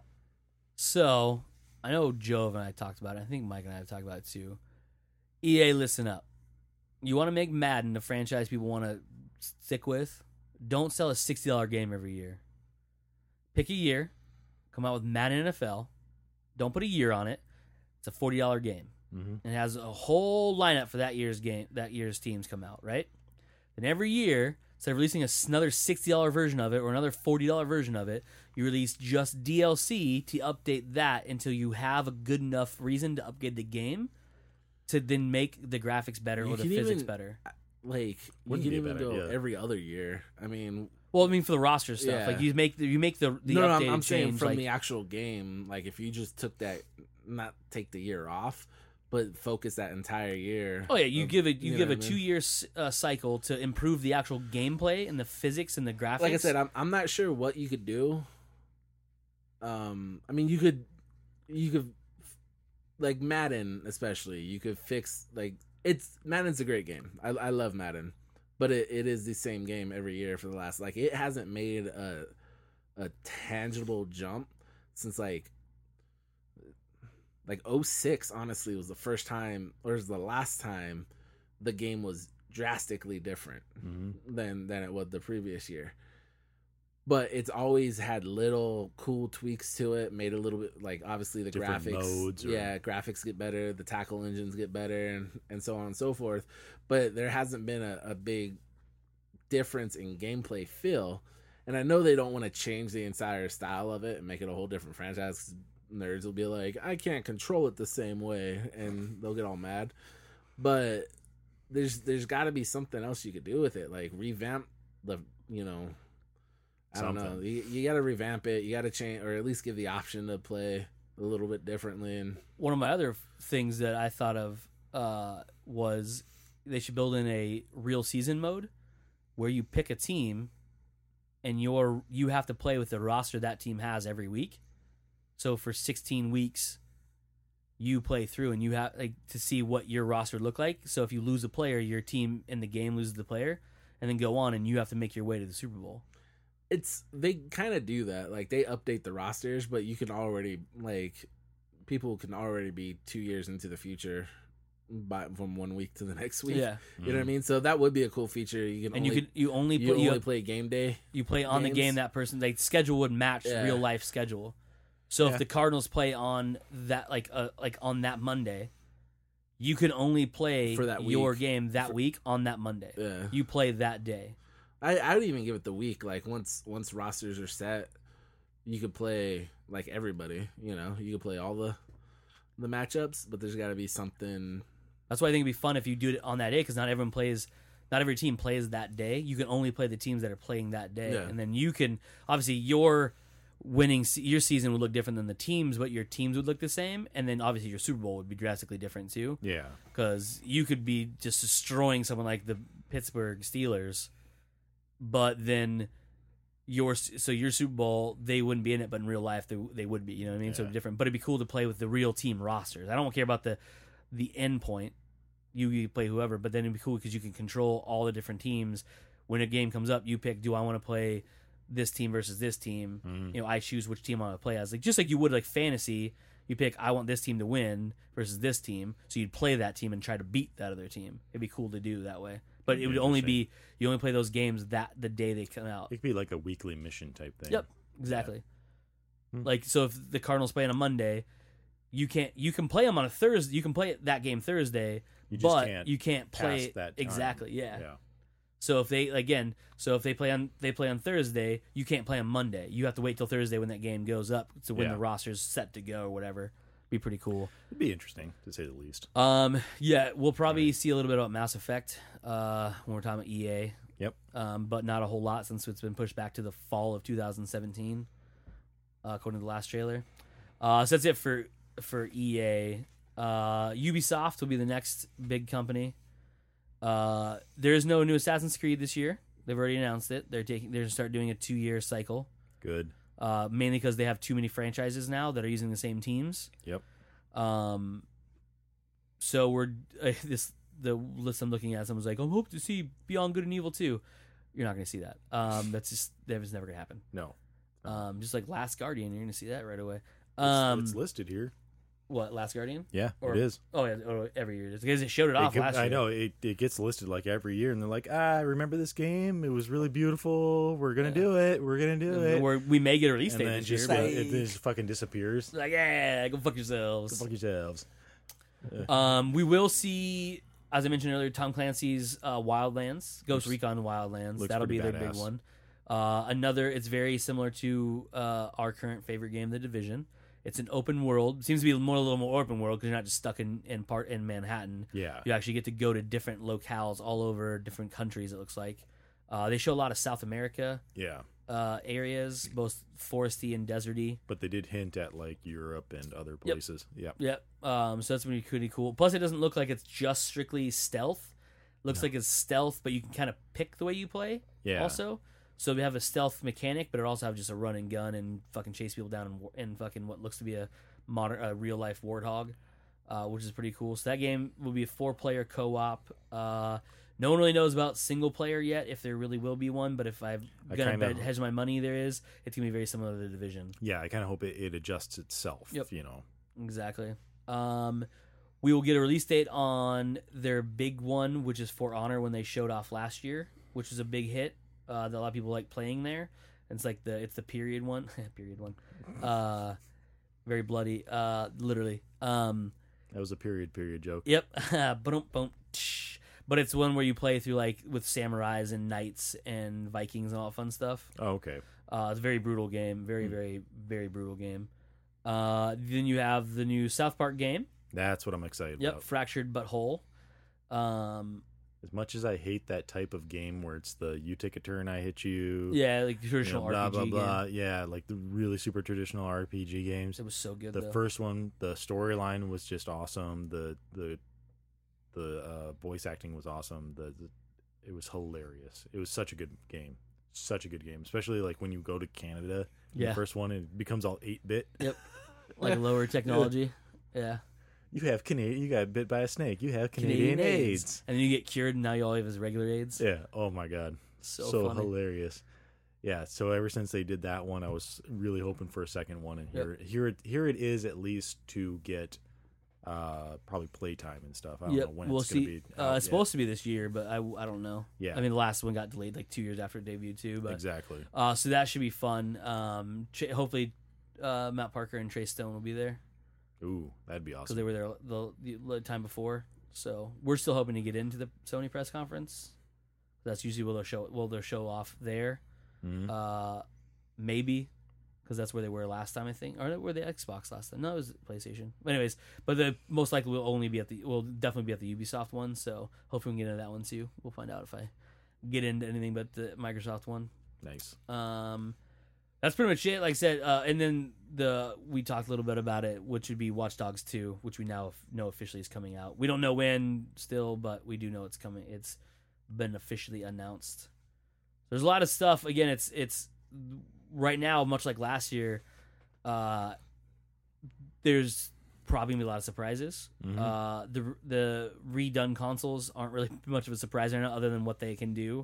So, I know Jove and I talked about it. I think Mike and I have talked about it too. EA, listen up. You want to make Madden the franchise people want to stick with? Don't sell a $60 game every year. Pick a year. Come out with Madden NFL. Don't put a year on it. It's a $40 game. Mm-hmm. And it has a whole lineup for that year's game. That year's teams come out, right? Then every year, instead of releasing another $60 version of it or another $40 version of it, you release just DLC to update that until you have a good enough reason to upgrade the game to then make the graphics better You or the can physics even- better. Like you Wouldn't can be a even bad go idea. every other year. I mean, Well, I mean for the roster stuff, Yeah. like you make the no, updated I'm saying change. from Like, the actual game. Like if you just took that, not take the year off, but focus that entire year. oh yeah, you of- give it know give a what I mean? 2-year cycle to improve the actual gameplay and the physics and the graphics. Like I said, I'm not sure what you could do. I mean, you could like Madden, especially. You could fix like Madden's a great game. I love Madden, but it is the same game every year for the last like it hasn't made a tangible jump since like 06 honestly was the first time or was the last time the game was drastically different Mm-hmm. than it was the previous year. But it's always had little cool tweaks to it, made a little bit like obviously the Different graphics. modes or- Yeah, graphics get better, the tackle engines get better, and so on and so forth. But there hasn't been a big difference in gameplay feel. And I know they don't want to change the entire style of it and make it a whole different franchise. 'Cause nerds will be like, I can't control it the same way, and they'll get all mad. But there's got to be something else you could do with it, like revamp the I don't know. something. You got to revamp it. You got to change, or at least give the option to play a little bit differently. And One of my other things that I thought of was they should build in a real season mode where you pick a team and you have to play with the roster that team has every week. So for 16 weeks, you play through and you have to see what your roster look like. So if you lose a player, your team in the game loses the player, and then go on and you have to make your way to the Super Bowl. they kind of do that. Like they update the rosters, but you can already people can already be 2 years into the future from 1 week to the next week. Yeah, You know what I mean? So that would be a cool feature. You can you only play game day. You play on the games. game that person schedule would match Yeah. real life schedule. So if Yeah. the Cardinals play on that on that Monday, you can only play For that your week. game that week on that Monday. Yeah. You play that day. I would even give it the week. Like once rosters are set, you could play like everybody. You know, you could play all the matchups, but there's got to be something. That's why I think it'd be fun if you do it on that day, because not every team plays that day. You can only play the teams that are playing that day, Yeah. and then you can obviously your your season would look different than the teams, but your teams would look the same, and then obviously your Super Bowl would be drastically different too. Yeah. Because you could be just destroying someone like the Pittsburgh Steelers, but then your Super Bowl, they wouldn't be in it, but in real life they would be. You know what I mean? So Yeah. different, but it'd be cool to play with the real team rosters. I don't care about the end point. You play whoever, but then it'd be cool because you can control all the different teams. When a game comes up, you pick: do I want to play this team versus this team? Mhm. You know, I choose which team I want to play as. Like just like you would like fantasy, you pick I want this team to win versus this team, so you'd play that team and try to beat that other team. It'd be cool to do that way, but it would only be you only play those games the day they come out. It could be like a weekly mission type thing. Yep, exactly. Hmm. Like so, if the Cardinals play on a Monday, you can play them on a Thursday. You can play that game Thursday, You just but can't you can't play past that time. exactly. Yeah. Yeah. So if they play on Thursday, you can't play on Monday. You have to wait till Thursday when that game goes up to when Yeah. the roster's set to go or whatever. Be pretty cool. It'd be interesting to say the least. Yeah, we'll probably see a little bit about Mass Effect when we're talking about EA. Yep. But not a whole lot since it's been pushed back to the fall of 2017, according to the last trailer. So that's it for EA. Ubisoft will be the next big company. There is no new Assassin's Creed this year. They've already announced it. They're going to start doing a 2-year cycle. Good. Mainly because they have too many franchises now that are using the same teams. Yep. So we're the list I'm looking at. Someone's like, I hope to see Beyond Good and Evil 2. You're not going to see that. That was never going to happen. No. Just like Last Guardian, you're going to see that right away. It's listed here. What, Last Guardian? Yeah, Or- it is. Oh yeah, every year because it showed it off last year. I know it gets listed like every year, and they're like, remember this game? It was really beautiful. We're gonna do it. We're gonna do it. We may get a release And date then this year. just, But it just fucking disappears. like, yeah, go fuck yourselves. Fuck yourselves. We will see, as I mentioned earlier, Tom Clancy's Wildlands, Ghost Recon Wildlands. looks That'll be pretty their big badass. one. It's very similar to our current favorite game, The Division. It's an open world. Seems to be a little more open world because you're not just stuck in Manhattan. Yeah. You actually get to go to different locales all over different countries. It looks like they show a lot of South America Yeah. areas, both foresty and deserty. But they did hint at like Europe and other places. Yep. Yep. So that's going to be pretty cool. Plus, it doesn't look like it's just strictly stealth. Looks like it's stealth, but you can kind of pick the way you play. Yeah. Also, so we have a stealth mechanic, but it also have just a run and gun and fucking chase people down and fucking what looks to be a real life warthog, which is pretty cool. So that game will be a 4-player co-op. No one really knows about single player yet, if there really will be one. But if I'm gonna hedge my money, there is. It's gonna be very similar to The Division. Yeah, I kind of hope it adjusts itself. Yep. You know. Exactly. We will get a release date on their big one, which is For Honor, when they showed off last year, which was a big hit. That a lot of people like playing there. And it's like it's the period one. Period one. Very bloody. Literally. That was a period joke. Yep. But it's one where you play through like with samurais and knights and Vikings and all that fun stuff. Oh, okay. It's a very brutal game. Very, very, very brutal game. Then you have the new South Park game. That's what I'm excited Yep, about. Fractured But Whole. As much as I hate that type of game where it's the you take a turn, I hit you. Yeah, like traditional blah RPG blah blah. game. Yeah, like the really super traditional RPG games. It was so good. The though. first one, the storyline was just awesome. The voice acting was awesome. It was hilarious. It was such a good game. Such a good game, especially like when you go to Canada. Yeah. The first one, it becomes all 8-bit. Yep. Like lower technology. Yeah. You have You got bit by a snake. You have Canadian AIDS. And then you get cured, and now you all have is regular AIDS. Yeah. Oh my god. So funny. Hilarious. Yeah. So ever since they did that one, I was really hoping for a second one, and here it is at least to get probably playtime and stuff. I don't know when we'll it's see. going to be. Out It's supposed to be this year, but I don't know. Yeah. I mean, the last one got delayed like 2 years after it debuted too. But Exactly. so that should be fun. Hopefully, Matt Parker and Trey Stone will be there Ooh, that'd be because awesome. they were there the time before. So we're still hoping to get into the Sony press conference. That's usually what they'll show off there. Mhm. Maybe because that's where they were last time, I think, or were they Xbox last time? No, it was PlayStation. But anyways, the most likely will definitely be at the Ubisoft one. So hopefully we can get into that one too. We'll find out if I get into anything but the Microsoft one. Nice. That's pretty much it. Like I said, and then we talked a little bit about it, which would be Watch Dogs 2, which we now know officially is coming out. We don't know when still, but we do know it's coming. It's been officially announced. There's a lot of stuff. Again, it's right now, much like last year. There's probably gonna be a lot of surprises. The redone consoles aren't really much of a surprise right now, other than what they can do.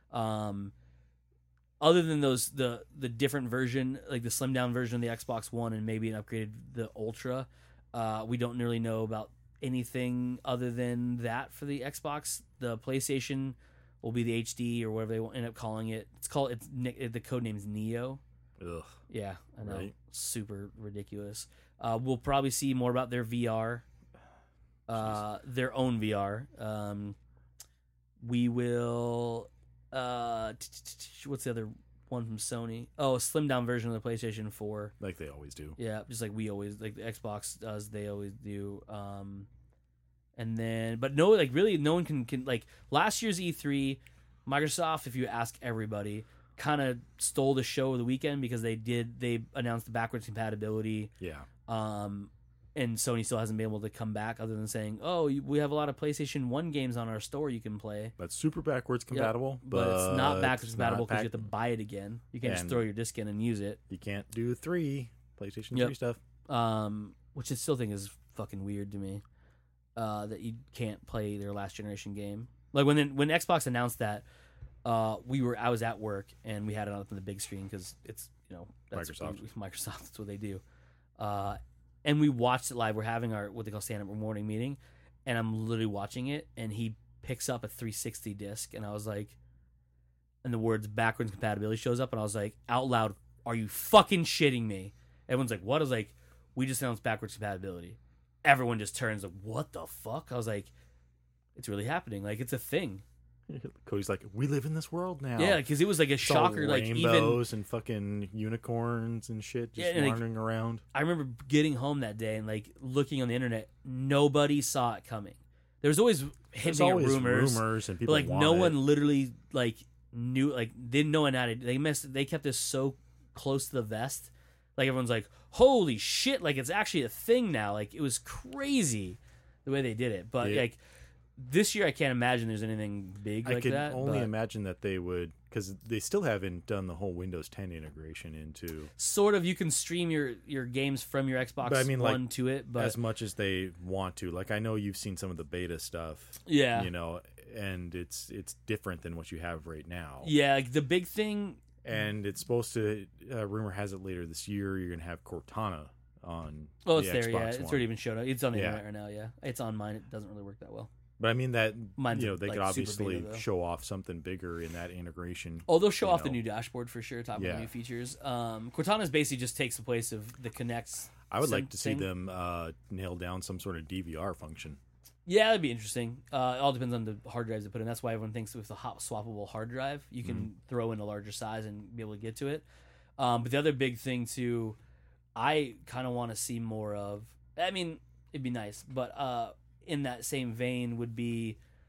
Other than those, the different version, like the slim down version of the Xbox One, and maybe an upgraded the Ultra, we don't really know about anything other than that for the Xbox. The PlayStation will be the HD or whatever they will end up calling it. The code name's Neo. Ugh. Yeah, I know, Right. super ridiculous. We'll probably see more about their VR, their own VR. We will. What's the other one from Sony? Oh, a slim down version of the PlayStation 4. Like they always do. Yeah, just like we always, like the Xbox does, they always do. And then, but no, like really, no one can like last year's E3, Microsoft, if you ask everybody, kind of stole the show of the weekend because they announced the backwards compatibility. Yeah. And Sony still hasn't been able to come back other than saying, "Oh, we have a lot of PlayStation 1 games on our store you can play." That's super backwards compatible, But it's not backwards it's compatible not because you have to buy it again. You can't just And- throw your disc in and use it. You can't do PlayStation Yep. 3 stuff. Which I still think is fucking weird to me. That you can't play their last generation game. Like when Xbox announced that, I was at work and we had it up on the big screen because it's that's Microsoft. That's what they do. And we watched it live. We're having our what they call stand up morning meeting, and I'm literally watching it, and he picks up a 360 disc, and I was like, and the words backwards compatibility shows up, and I was like, out loud, "Are you fucking shitting me?" Everyone's like, "What?" I was like, "We just announced backwards compatibility." Everyone just turns like, "What the fuck?" I was like, "It's really happening. Like it's a thing." Cody's like, we live in this world now. Yeah, because it was like a It's all shocker. Like even rainbows and fucking unicorns and shit just and, like, wandering around. I remember getting home that day and like looking on the internet, nobody saw it coming. There was always There's hinting at always rumors, and but people like want no it. one literally like knew, like didn't know how to. They kept this so close to the vest. Like everyone's like, "Holy shit!" Like it's actually a thing now. Like it was crazy the way they did it. But Yeah. like this year, I can't imagine there's anything big I like could that. only but imagine that they would, because they still haven't done the whole Windows 10 integration into sort of, you can stream your games from your Xbox But I mean, like, One to it, but as much as they want to. Like I know you've seen some of the beta stuff, yeah, and it's different than what you have right now. yeah. Like the big thing. And it's supposed to. Rumor has it later this year you're gonna have Cortana on. Oh, it's the there. Xbox Yeah, it's One. already been shown up. It's on the Yeah. internet right now. Yeah, it's on mine. It doesn't really work that well. But I mean that Mine's, they like, could super obviously beta, though. show off something bigger in that integration. Oh, they'll show You off the know. new dashboard for sure. Talk about Yeah. the new features. Cortana's basically just takes the place of the Kinect's. I would like to see thing. them nail down some sort of DVR function. Yeah, that'd be interesting. It all depends on the hard drives they put in. That's why everyone thinks with the hot swappable hard drive, you can throw in a larger size and be able to get to it. But the other big thing too, I kind of want to see more of. I mean, it'd be nice, but in that same vein would be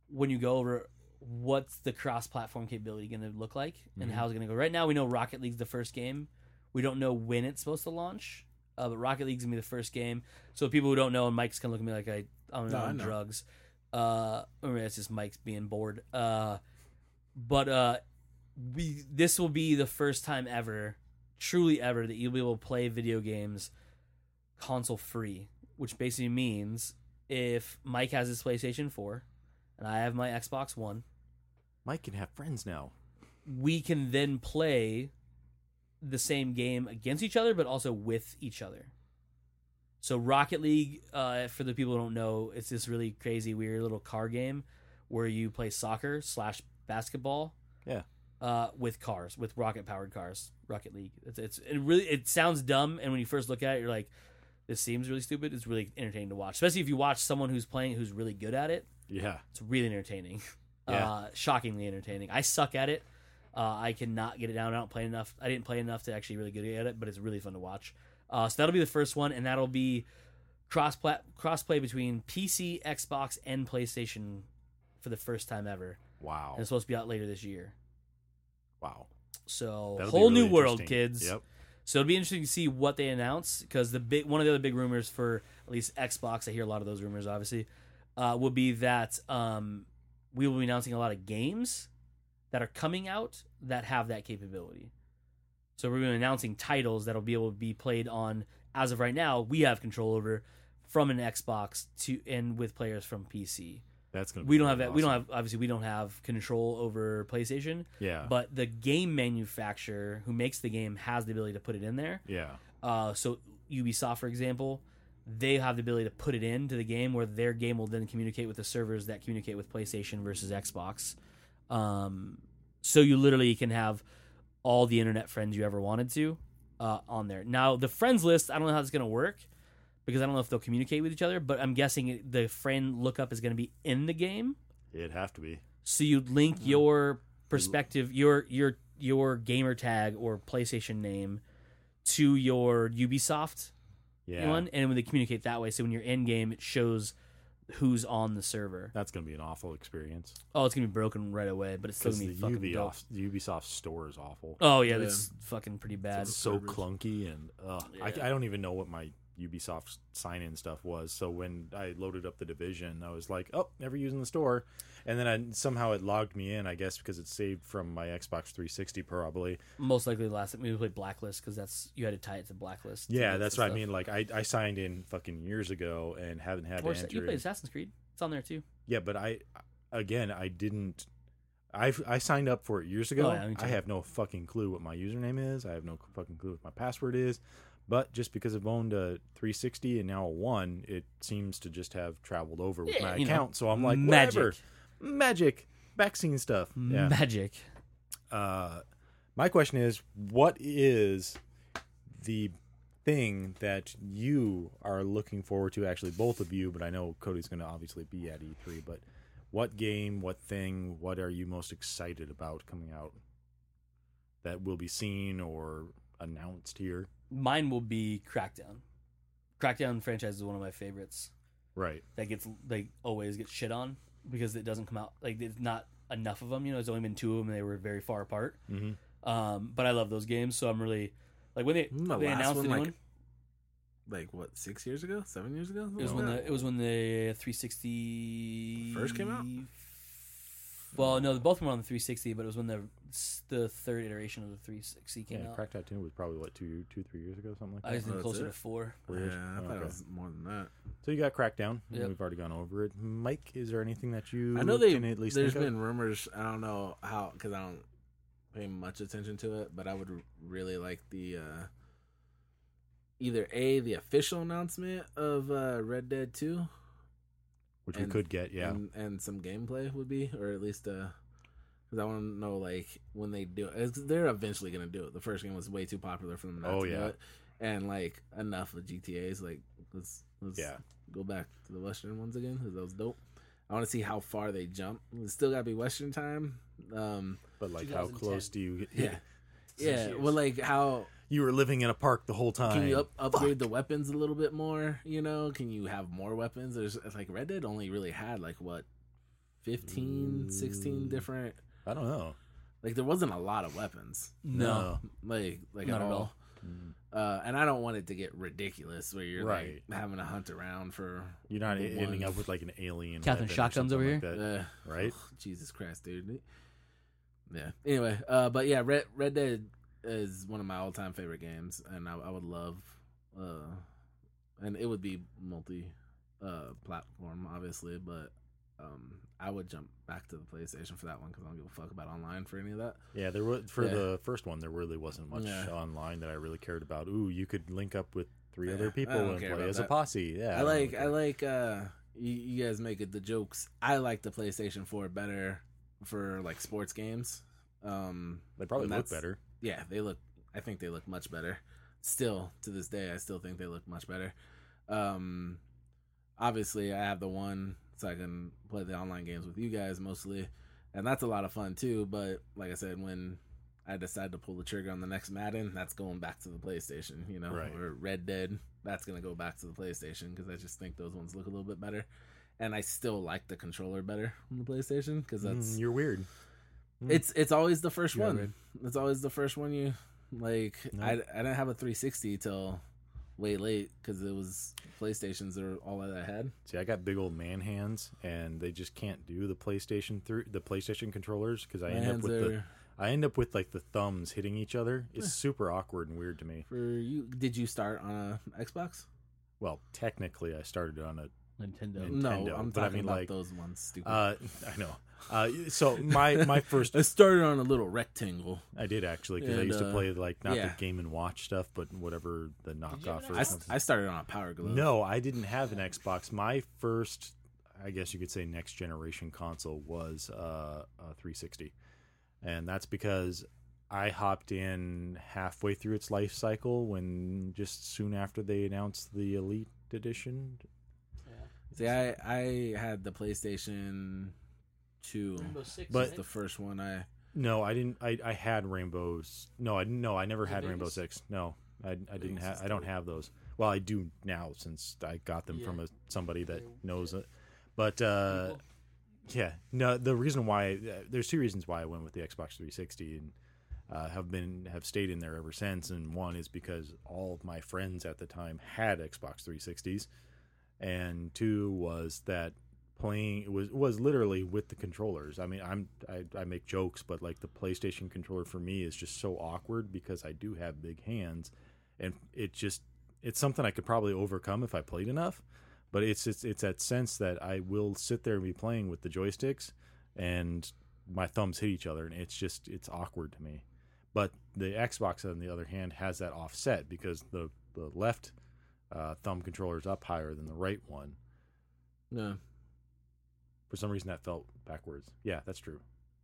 when you go over what's the cross-platform capability going to look like and how's it going to go. Right now, we know Rocket League's the first game. We don't know when it's supposed to launch, but Rocket League's going to be the first game. So people who don't know, and Mike's going to look at me like I don't know, on drugs. Or maybe it's just Mike's being bored. But this will be the first time ever, truly ever, that you'll be able to play video games console free, which basically means if Mike has his PlayStation 4 and I have my Xbox One, Mike can have friends now. we can then play the same game against each other, but also with each other. So Rocket League, for the people who don't know, it's this really crazy, weird little car game where you play soccer / basketball. Yeah. With cars, with rocket-powered cars. Rocket League. It sounds dumb, and when you first look at it, you're like, this seems really stupid. It's really entertaining to watch, especially if you watch someone who's playing who's really good at it. Yeah. It's really entertaining. Yeah. Shockingly entertaining. I suck at it. I cannot get it down. I don't play enough. I didn't play enough to actually really good at it, but it's really fun to watch. So that'll be the first one, and that'll be cross-play between PC, Xbox, and PlayStation for the first time ever. Wow. And it's supposed to be out later this year. Wow. So That'll be whole really new world, interesting. kids. Yep. So it'll be interesting to see what they announce, because one of the other big rumors for at least Xbox, I hear a lot of those rumors, obviously, will be that we will be announcing a lot of games that are coming out that have that capability. So we're going to be announcing titles that'll be able to be played on, as of right now, we have control over from an Xbox and with players from PC. That's gonna be We don't have really that. We don't awesome. have, obviously we don't have control over PlayStation. Yeah. But the game manufacturer who makes the game has the ability to put it in there. Yeah. So Ubisoft, for example, they have the ability to put it into the game where their game will then communicate with the servers that communicate with PlayStation versus Xbox. So you literally can have all the internet friends you ever wanted to on there. Now, the friends list, I don't know how it's going to work because I don't know if they'll communicate with each other, but I'm guessing the friend lookup is going to be in the game. It'd have to be. So you'd link your perspective, your gamer tag or PlayStation name to your Ubisoft Yeah. one, and when they communicate that way, so when you're in game, it shows who's on the server. That's gonna be an awful experience. Oh, it's gonna be broken right away, but it's still Because gonna the be fucking dope. Ubisoft store is awful. Oh yeah, that's fucking pretty bad. It's so clunky, and I Yeah. don't even know what my Ubisoft sign-in stuff was. So when I loaded up the Division, I was like, "Oh, never using the store," and then somehow it logged me in. I guess because it's saved from my Xbox 360, probably. Most likely, the last time we played Blacklist because that's you had to tie it to Blacklist. Yeah, that's what I mean. Like I signed in fucking years ago and haven't had to enter. You played in. Assassin's Creed. It's on there too. Yeah, but I didn't. I signed up for it years ago. Oh, yeah, me too. I have no fucking clue what my username is. I have no fucking clue what my password is. But just because I've owned a 360 and now a One, it seems to just have traveled over with my account. So I'm like, whatever. Magic. Vaccine stuff. Yeah. Magic. My question is, what is the thing that you are looking forward to? Actually, both of you, but I know Cody's going to obviously be at E3. But what game, what thing, what are you most excited about coming out that will be seen or announced here? Mine will be Crackdown. Crackdown franchise is one of my favorites. Right. They always get shit on because it doesn't come out, like, there's not enough of them. You know, there's only been 2 of them and they were very far apart. Mm-hmm. But I love those games, so I'm really like when they announced the new one. Like what, 6 years ago, 7 years ago? It was when the 360 First came out? Well, no, both of them were on the 360, but it was when the third iteration of the 360 came out. Crackdown 2 was probably what 2-3 years ago, something like that. I think that's closer it? to 4. Yeah, I thought Okay. it was more than that. So you got Crackdown. Yep. We've already gone over it. Mike, is there anything that you I know can at least there's think of? been rumors. I don't know how, because I don't pay much attention to it, but I would really like the either the official announcement of Red Dead 2, Which we could get, yeah. and some gameplay would be, or at least because I want to know, like, when they do it. They're eventually going to do it. The first game was way too popular for them not to do it. And, like, enough of GTAs. Like, let's go back to the Western ones again, because that was dope. I want to see how far they jump. It's still got to be Western time. But, like, how 2010. close do you get? Yeah. Yeah. Well, like, how... You were living in a park the whole time. Can you upgrade the weapons a little bit more? You know, can you have more weapons? There's like Red Dead only really had like what 15, 16 different. I don't know. Like there wasn't a lot of weapons. No. Like Not at at all. And I don't want it to get ridiculous where you're Right. like having to hunt around for. You're not the ending one- up with like an alien. Captain weapon or Shotguns something over like that, right? Jesus Christ, dude. Yeah. Anyway, but yeah, Red Dead is one of my all-time favorite games, and I would love, and it would be platform, obviously, but I would jump back to the PlayStation for that one because I don't give a fuck about online for any of that. Yeah, there was Yeah. the first one. There really wasn't much Yeah. online that I really cared about. Ooh, you could link up with three Yeah, other I people don't and care play about as a that. posse. Yeah, I like you guys make it the jokes. I like the PlayStation 4 better for like sports games. They probably and look that's- better. Yeah, they look. I think they look much better. Still to this day, I still think they look much better. Obviously, I have the one so I can play the online games with you guys mostly, and that's a lot of fun too. But like I said, when I decide to pull the trigger on the next Madden, that's going back to the PlayStation, you know, Right. or Red Dead, that's going to go back to the PlayStation because I just think those ones look a little bit better. And I still like the controller better on the PlayStation because that's You're weird. it's always the first Yeah, one. right. It's always the first one you like. No. I didn't have a 360 till way late because it was PlayStations are all that I had. See, I got big old man hands, and they just can't do the PlayStation controllers because I end up with like the thumbs hitting each other. It's super awkward and weird to me. For you, did you start on a Xbox? Well, technically, I started on a Nintendo. No, Nintendo, I'm but I talking mean, about like, those ones. Stupid. I know. So my first, I started on a little rectangle. I did actually because I And, used to play like not yeah. the Game and Watch stuff, but whatever the knockoff. have or an something. I started on a Power Glove. No, I didn't have an Xbox. My first, I guess you could say, next generation console was a 360, and that's because I hopped in halfway through its life cycle when just soon after they announced the Elite Edition. See, I had the PlayStation 2. Rainbow Six, But- It's the first one I. No, I didn't. I had Rainbows. No, I never had Vegas? Rainbow Six. No, I didn't Vegas have. is I don't dope. have those. Well, I do now since I got them from Yeah. somebody that Yeah. knows it. But yeah, no. The reason why there's two reasons why I went with the Xbox 360 and have stayed in there ever since. And one is because all of my friends at the time had Xbox 360s, and two was that playing it was literally with the controllers. I mean, I make jokes, but like the PlayStation controller for me is just so awkward because I do have big hands, and it's something I could probably overcome if I played enough. But it's that sense that I will sit there and be playing with the joysticks, and my thumbs hit each other, and it's awkward to me. But the Xbox, on the other hand, has that offset because the left thumb controller is up higher than the right one. No. For some reason, that felt backwards. Yeah, that's true.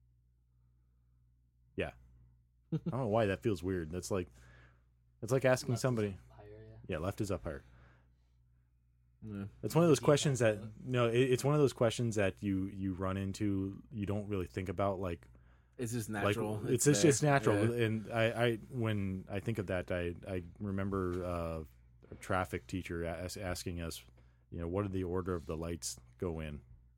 Yeah, I don't know why that feels weird. That's like asking somebody. Yeah, left is up higher. Yeah. It's one of those Keep questions that that it's one of those questions that you run into. You don't really think about like It's just natural. Like it's just there. natural. Yeah. And I when I think of that, I remember a traffic teacher asking us, what did the order of the lights go in?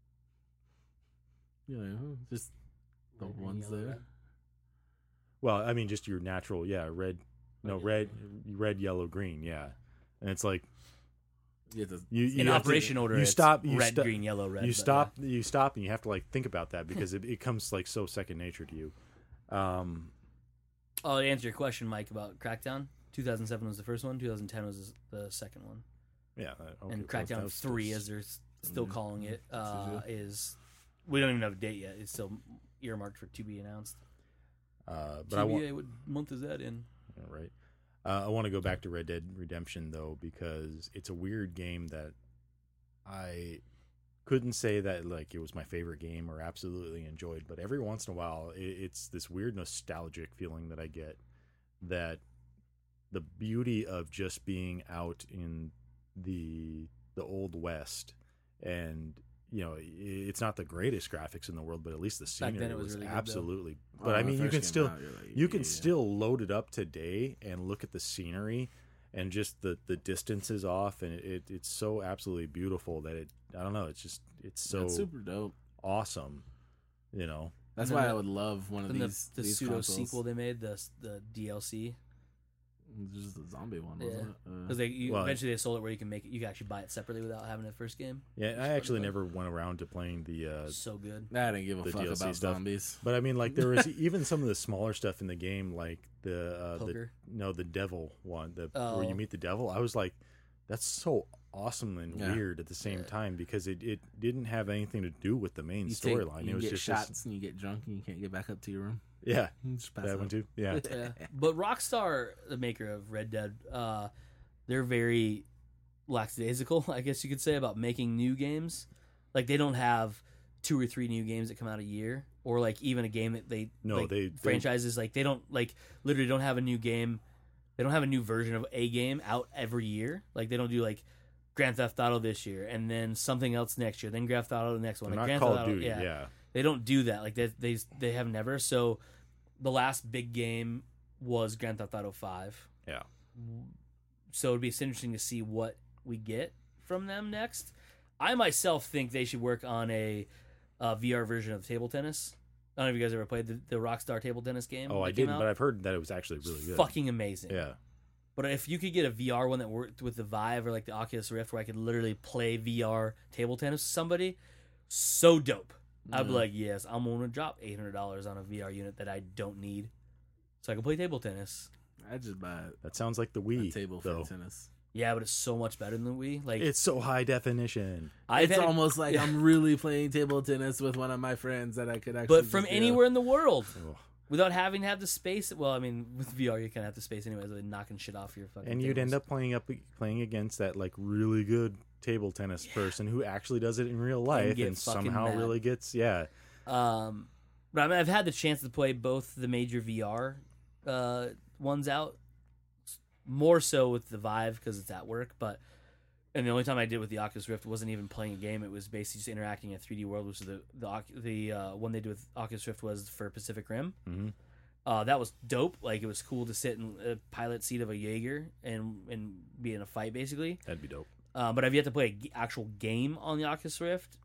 Yeah, just the Red, green, ones yellow, there. red. Well, I mean, just your natural, red, yellow, green, yeah. And it's like Yeah, the, you In have to- operation order, you it's stop, red, green, yellow, red. you but, stop, and you have to like think about that because it comes like so second nature to you. Oh, to answer your question, Mike, about Crackdown, 2007 was the first one. 2010 was the second one. Yeah, okay, And that Crackdown was 3, still- as they're still calling it, That's is we don't even have a date yet. It's still earmarked for to be announced. but I want what month is that in? Yeah, right. I want to go back to Red Dead Redemption though because it's a weird game that I couldn't say that like it was my favorite game or absolutely enjoyed, but every once in a while it's this weird nostalgic feeling that I get that the beauty of just being out in the old west and it's not the greatest graphics in the world, but at least the Back then scenery it was was really good, though. absolutely. Oh, But I when it mean, you first can came still out, you're like, you can yeah. still load it up today and look at the scenery and just the distances off, and it's so absolutely beautiful that I don't know, it's so That's super dope. awesome. You know, That's And why then I would love one of And these. the these pseudo consoles. sequel they made, the DLC, Just the zombie one, Yeah. wasn't it? because Well, eventually they sold it where you can actually buy it separately without having the first game. yeah. I Which is actually fun. never went around to playing the. So good. I didn't give a The fuck DLC about stuff. zombies. But I mean, like there was even some of the smaller stuff in the game, like the Poker. the devil one, where Oh. you meet the devil. I was like, that's so awesome and Yeah. weird at the same Yeah. time because it didn't have anything to do with the main You storyline. It You was get just shots and you get drunk and you can't get back up to your room. yeah, You just pass that out. one too. Yeah, Yeah. But Rockstar, the maker of Red Dead, they're very lackadaisical, I guess you could say, about making new games. Like they don't have 2 or 3 new games that come out a year, or like even a game that they No, like, they- franchises like they don't like literally don't have a new game. They don't have a new version of a game out every year. Like they don't do like Grand Theft Auto this year and then something else next year, then Grand Theft Auto the next one. they're like not Grand Call Theft of Auto, Duty. Yeah. They don't do that. Like they have never. So the last big game was Grand Theft Auto 5. Yeah. So it'd be interesting to see what we get from them next. I myself think they should work on a VR version of table tennis. I don't know if you guys ever played the Rockstar table tennis game. Oh, I that came didn't, out. but I've heard that it was actually really good. Fucking amazing. Yeah. But if you could get a VR one that worked with the Vive or like the Oculus Rift, where I could literally play VR table tennis with somebody, so dope. I'd be like, yes, I'm gonna drop $800 on a VR unit that I don't need, so I can play table tennis. I just buy That sounds like the a Wii table for though. tennis. Yeah, but it's so much better than the Wii. Like It's so high definition. I've It's had, almost like yeah. I'm really playing table tennis with one of my friends that I could actually. but from just, anywhere in the world. Ugh. Without having to have the space. Well, I mean, with VR, you kind of have the space anyways, like knocking shit off your fucking. And you'd tables. end up playing against that like really good table tennis person who actually does it in real life get and fucking somehow mad. really gets yeah. But I mean, I've had the chance to play both the major VR ones out. More so with the Vive because it's at work, and the only time I did with the Oculus Rift wasn't even playing a game. It was basically just interacting in a 3D world, which is the one they did with Oculus Rift was for Pacific Rim. Mhm. That was dope. Like it was cool to sit in a pilot seat of a Jaeger and be in a fight basically. That'd be dope. But I've yet to play an actual game on the Oculus Rift.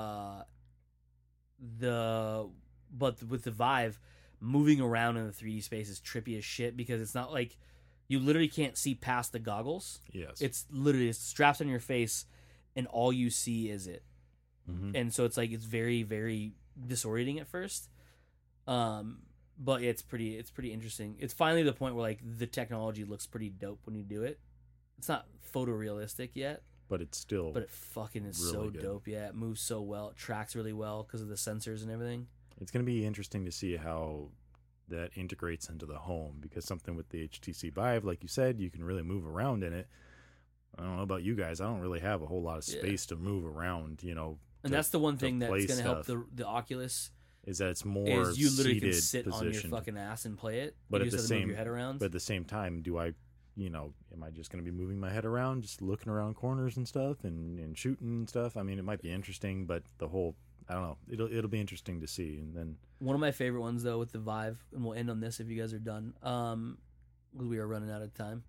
But with the Vive, moving around in the 3D space is trippy as shit because it's not like you literally can't see past the goggles. Yes. It's literally strapped on your face, and all you see is it. Mhm. And so it's like it's very very disorienting at first. But it's pretty interesting. It's finally the point where like the technology looks pretty dope when you do it. It's not photorealistic yet, but it's still but it fucking is Really so good. dope. Yeah, it moves so well. It tracks really well because of the sensors and everything. it's going to be interesting to see how that integrates into the home because something with the HTC Vive, like you said, you can really move around in it. I don't know about you guys. I don't really have a whole lot of Yeah. space to move around, you know. And to- that's the one to thing that's play going to help stuff, the Oculus is that it's more is you literally can seated sit on your positioned. fucking ass and play it. But you at just the have to move same- your head around. But at the same time, am I just going to be moving my head around, just looking around corners and stuff and shooting and stuff? I mean, it might be interesting, but the whole, I don't know. It'll be interesting to see. And then One of my favorite ones though with the Vive, and we'll end on this if you guys are done. Because we are running out of time.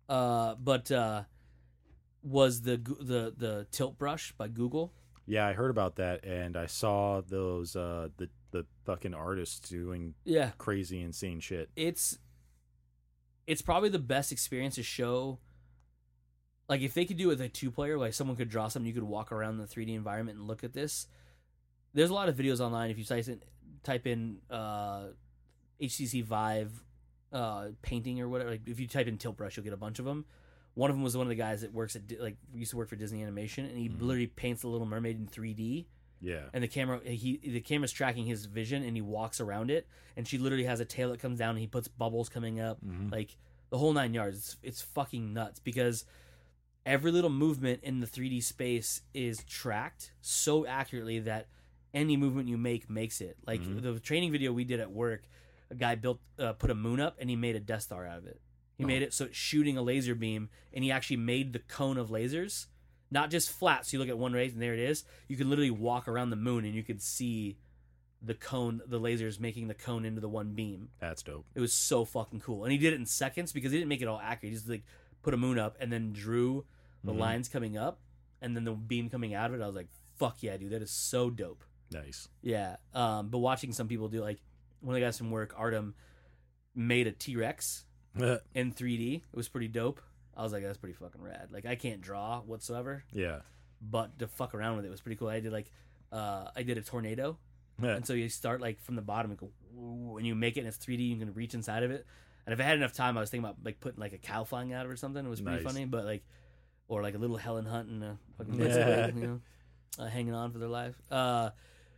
Was the Tilt Brush by Google. yeah, I heard about that, and I saw those the fucking artists doing Yeah, crazy, insane shit. it's probably the best experience to show. Like if they could do it with a 2-player, like someone could draw something, you could walk around the 3D environment and look at this. There's a lot of videos online. If you type in HTC Vive painting or whatever, like if you type in Tilt Brush, you'll get a bunch of them. One of them was one of the guys that works at used to work for Disney Animation, and he literally paints the Little Mermaid in 3D. Yeah, And the camera's tracking his vision, and he walks around it, and she literally has a tail that comes down, and he puts bubbles coming up, like the whole 9 yards. It's fucking nuts because every little movement in the 3D space is tracked so accurately that any movement you makes it. Like the training video we did at work, a guy put a moon up, and he made a Death Star out of it. He made it so it's shooting a laser beam, and he actually made the cone of lasers. Not just flat, so you look at one rays and there it is. You could literally walk around the moon and you could see the cone, the lasers making the cone into the one beam. that's dope. It was so fucking cool. And he did it in seconds because he didn't make it all accurate. He just like put a moon up and then drew the lines coming up and then the beam coming out of it. I was like, fuck yeah, dude, that is so dope. Nice. Yeah. But watching some people do, like, one of the guys from work, Artem, made a T-Rex in 3D. It was pretty dope. I was like, that's pretty fucking rad. Like, I can't draw whatsoever, Yeah. but to fuck around with it was pretty cool. I did a tornado. Yeah. And so you start like from the bottom and go, ooh, and you make it and it's 3D. You can reach inside of it. And if I had enough time, I was thinking about like putting like a cow flying out of it or something. It was pretty Nice. funny, but like, or like a little Helen Hunt and a fucking Yeah. hanging on for their life. Yeah,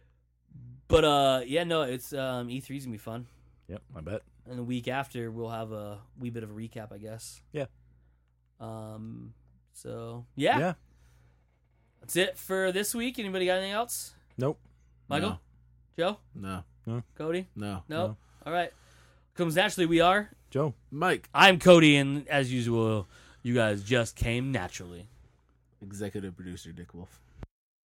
no, it's E3's gonna be fun. Yep, I bet. And the week after, we'll have a wee bit of a recap, I guess. Yeah. So yeah, Yeah. that's it for this week. Anybody got anything else? Nope. Michael, No. Joe, No. Cody, No. nope. All right. Comes naturally. We are. Joe. Mike, I'm Cody, and as usual, you guys just came naturally. executive producer Dick Wolf.